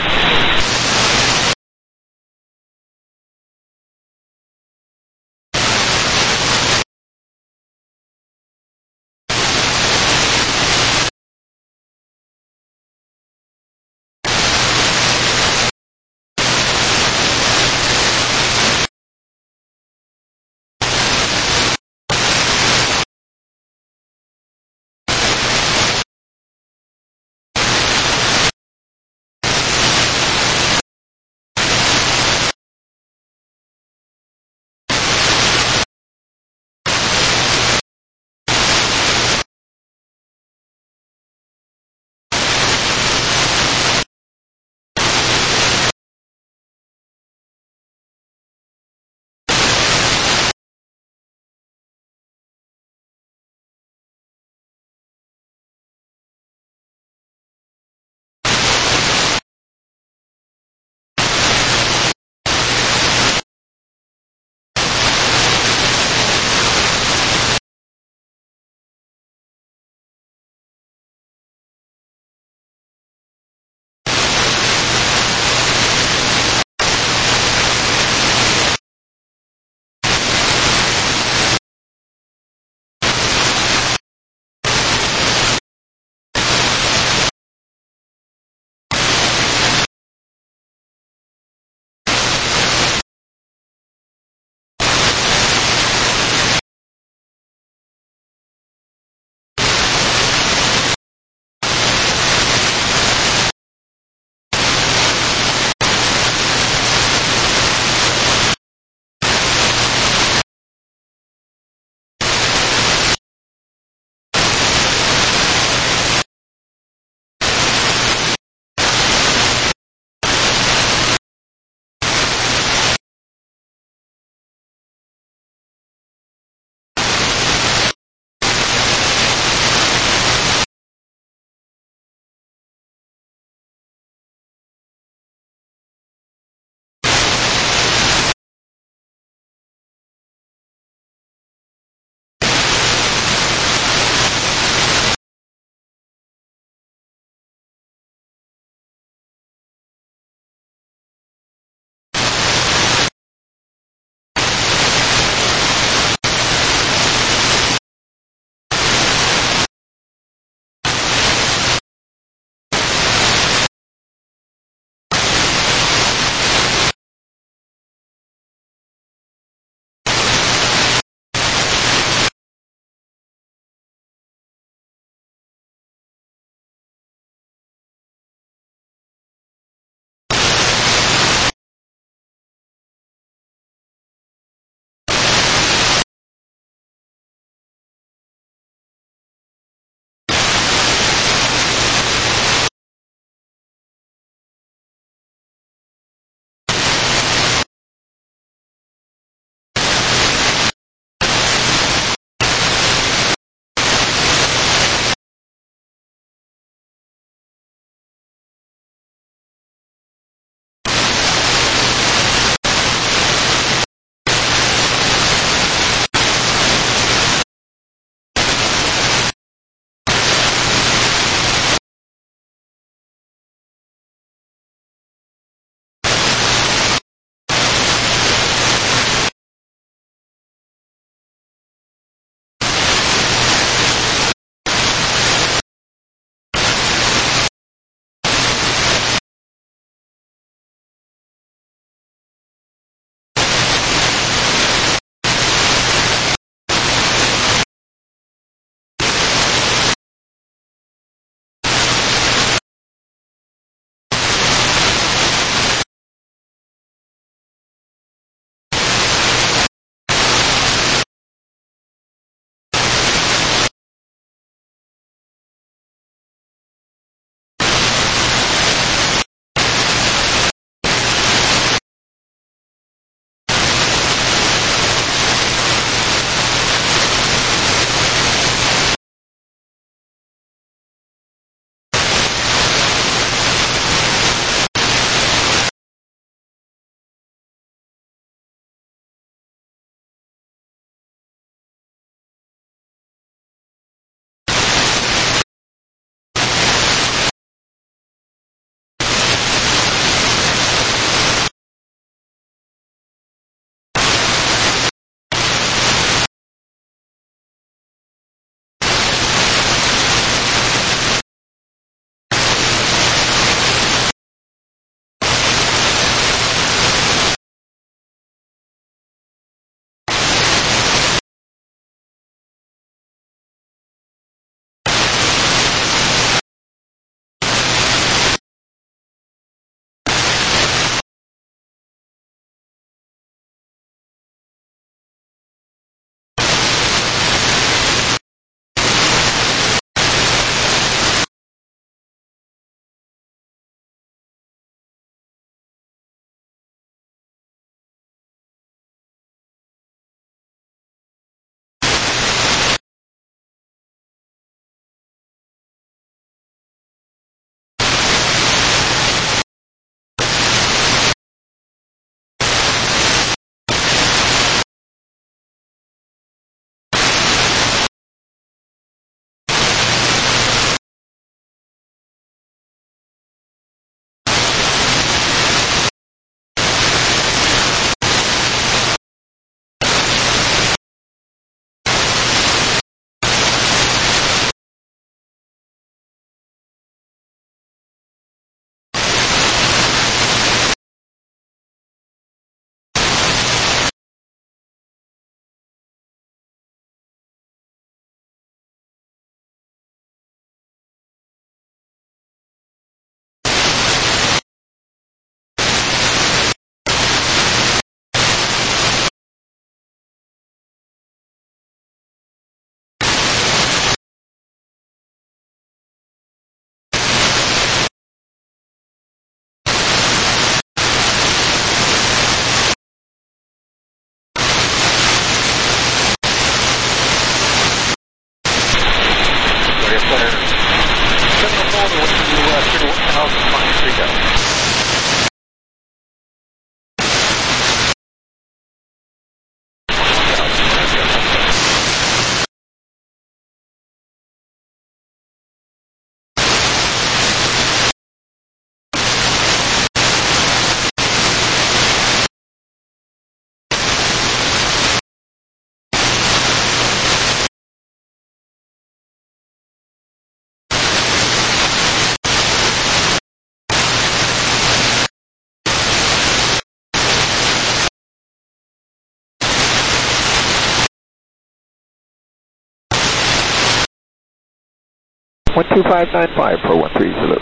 one two five nine five for one three Zulu.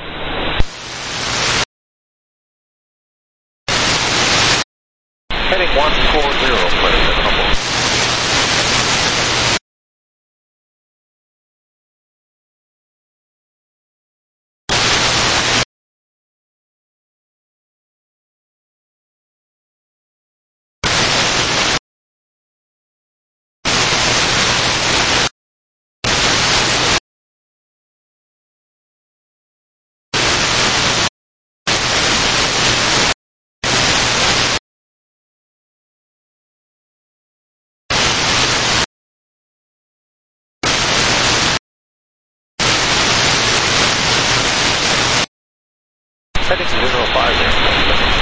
Heading one four zero, please, at Humboldt. Heading zero five there.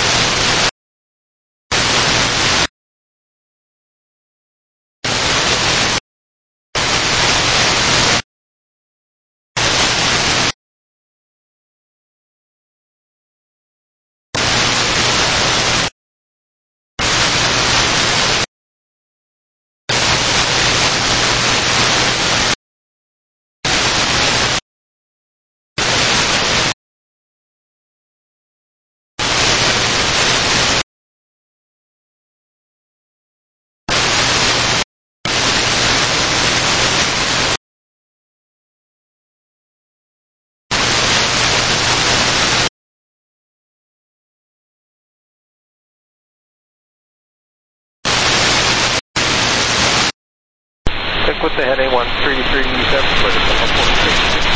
Stick with the heading one three three seven, please, at Humboldt.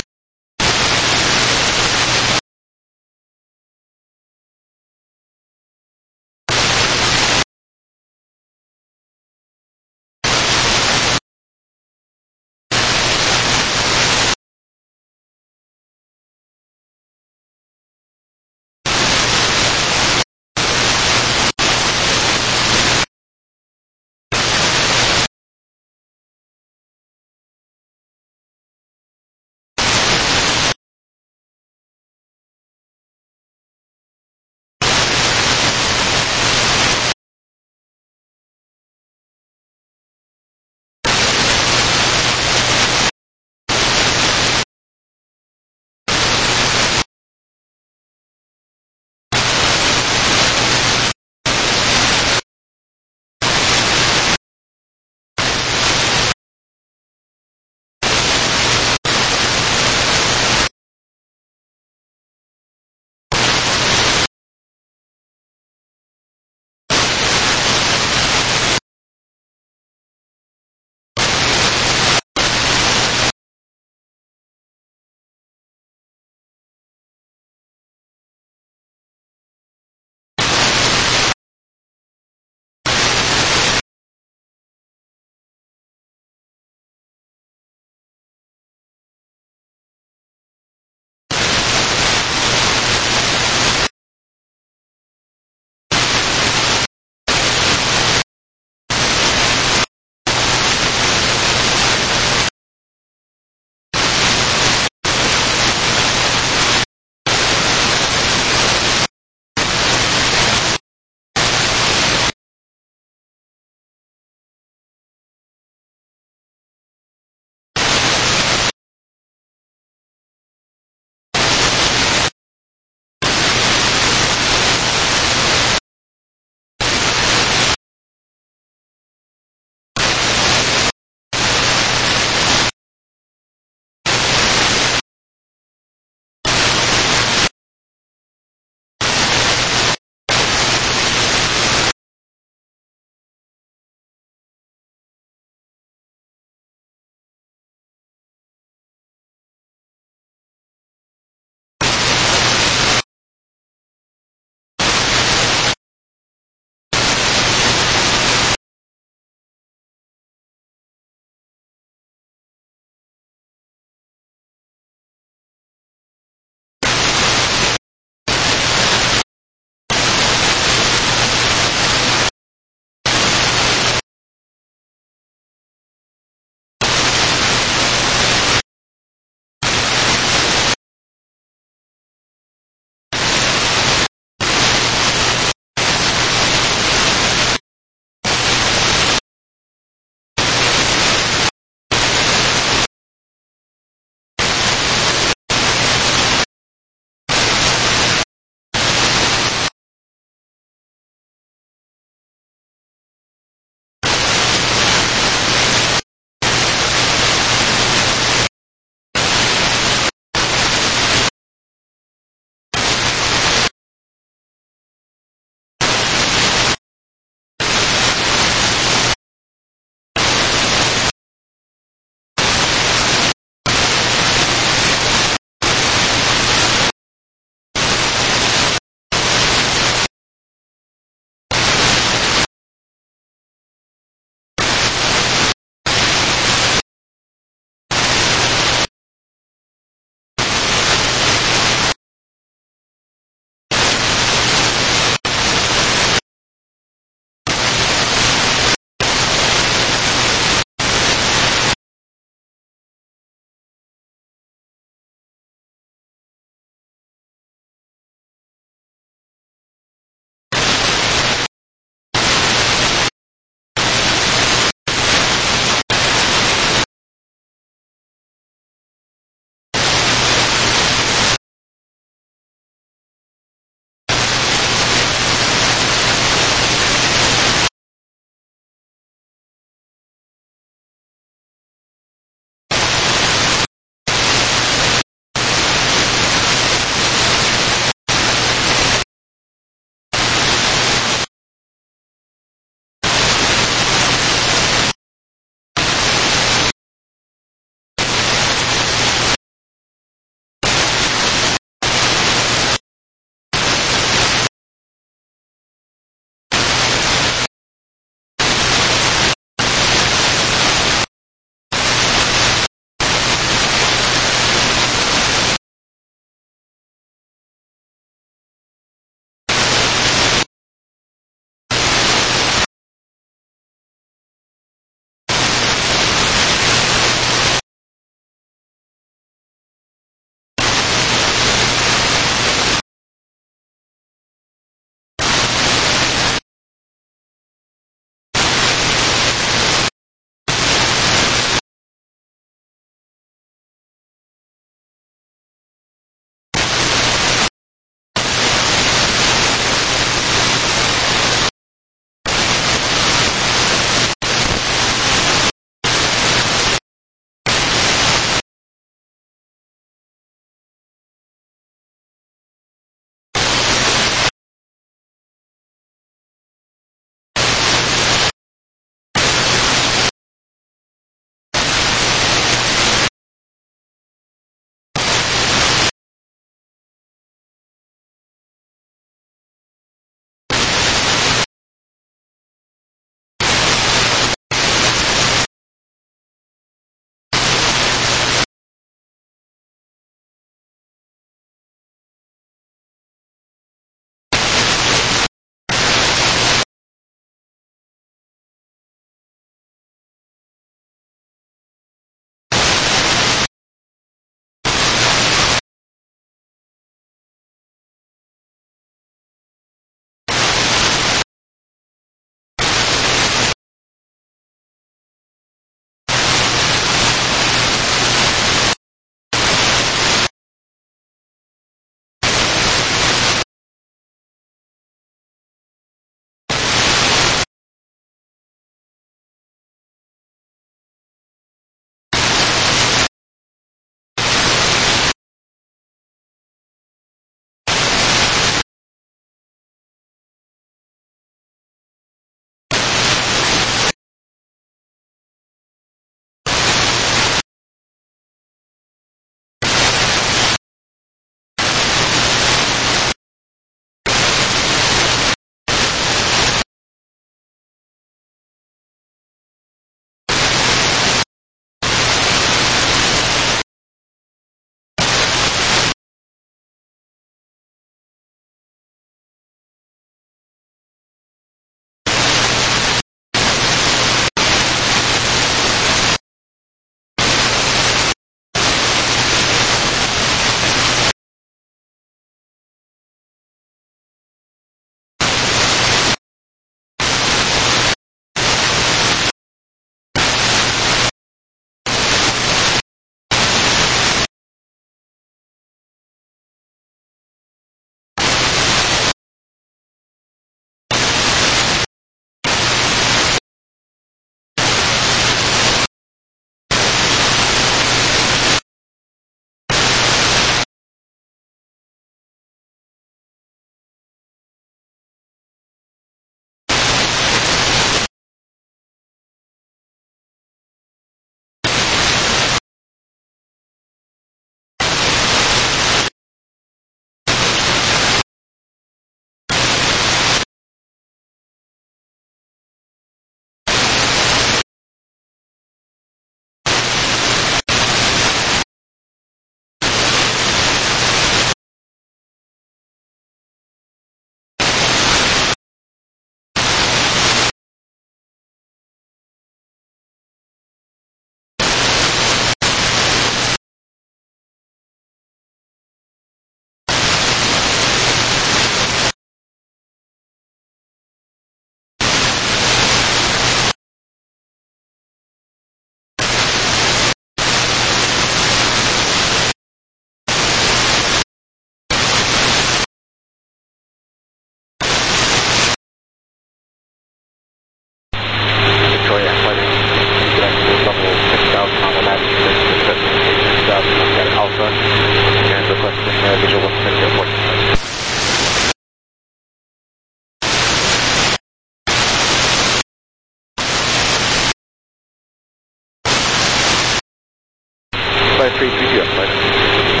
five three three zero, flight.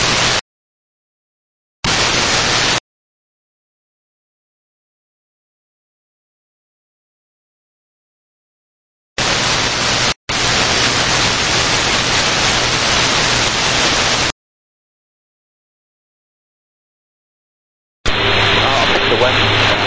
The west,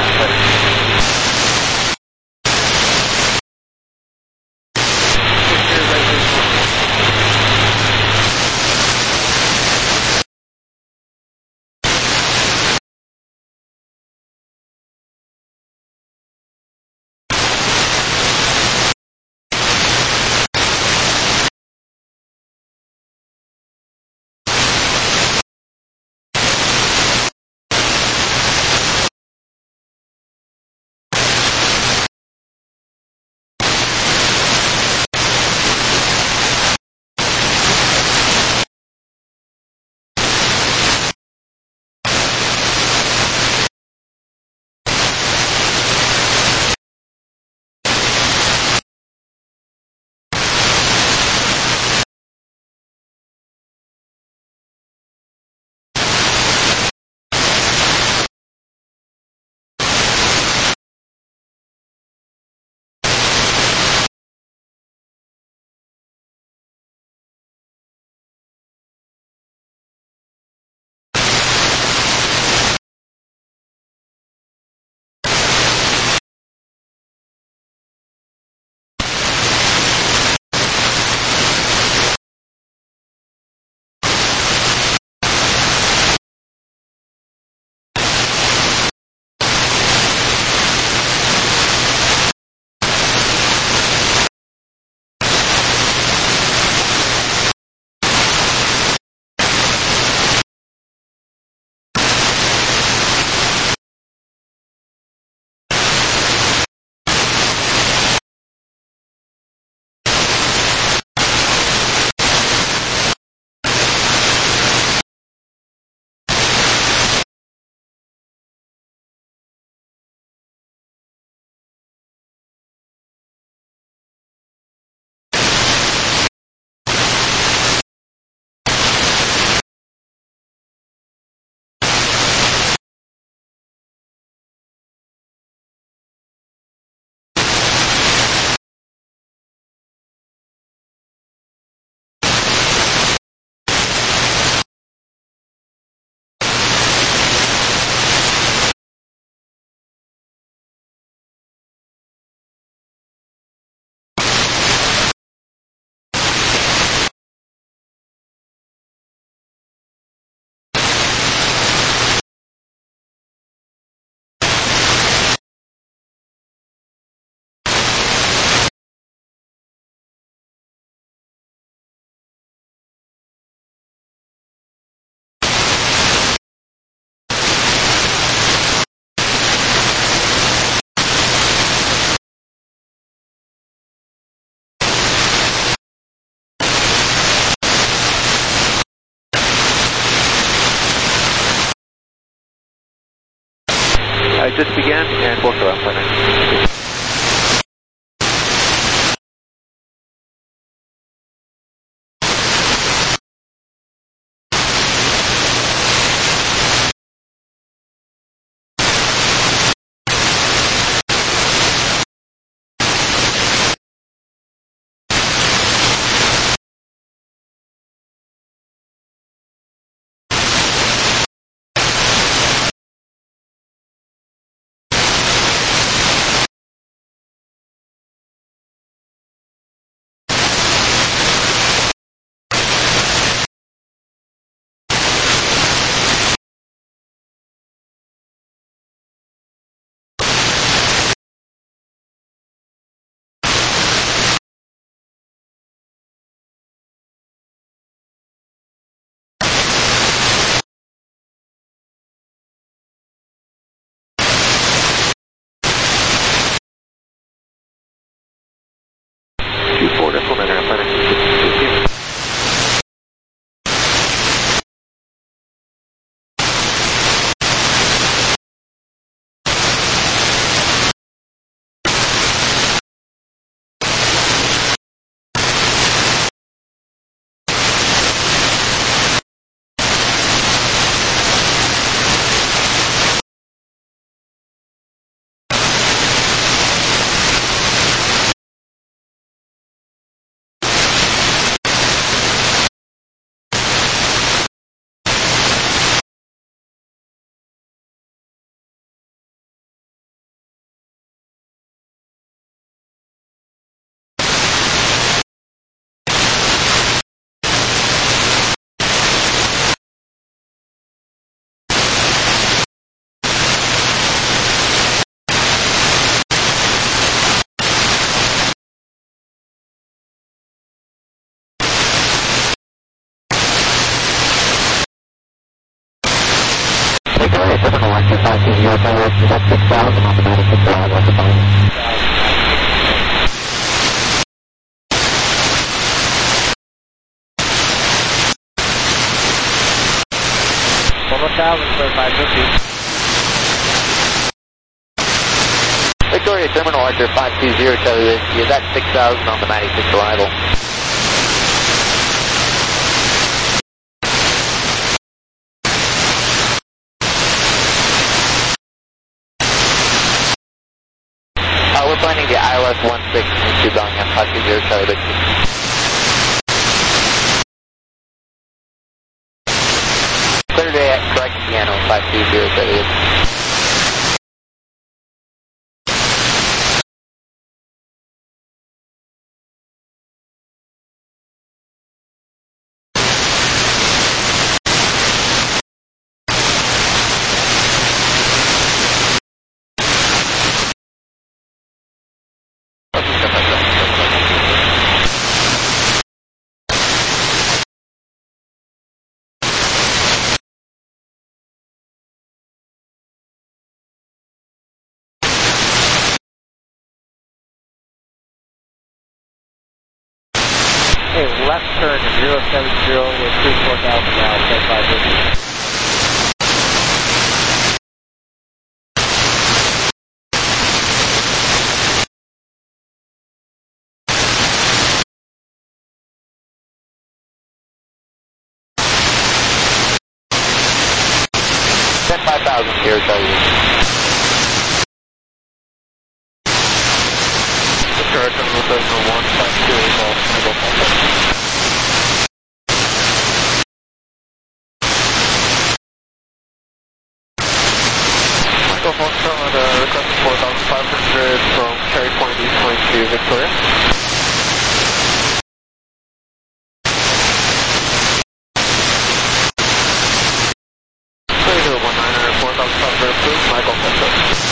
I just began and both are up. Victoria, Terminal one two five two zero, Tower, that's six thousand on the ninety-six arrival at the phone. one thousand for five fifty. Victoria Terminal Archer five two zero, Charlie Whiskey, is at six thousand on the ninety-six arrival. Uh, we're planning the I L S one six into Bellingham five two zero, Charlie Whiskey. Clear day at correct piano five two zero, Charlie Whiskey. Okay, left turn zero seven zero with three four thousand now, ten five fifty. ten five thousand here, Charlie Whiskey. Victoria Terminal Terminal one five two zero, Michael Foster. Michael Foster on the request four thousand five hundred from Cherry Point East Point to Victoria. three zero one nine, four thousand five hundred approved, Michael Foster.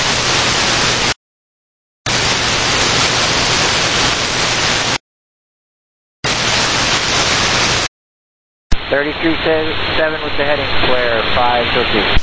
thirty-three seven with the heading square, five fifty.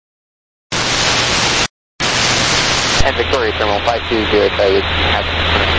And Victoria Terminal five two zero, Charlie Whiskey,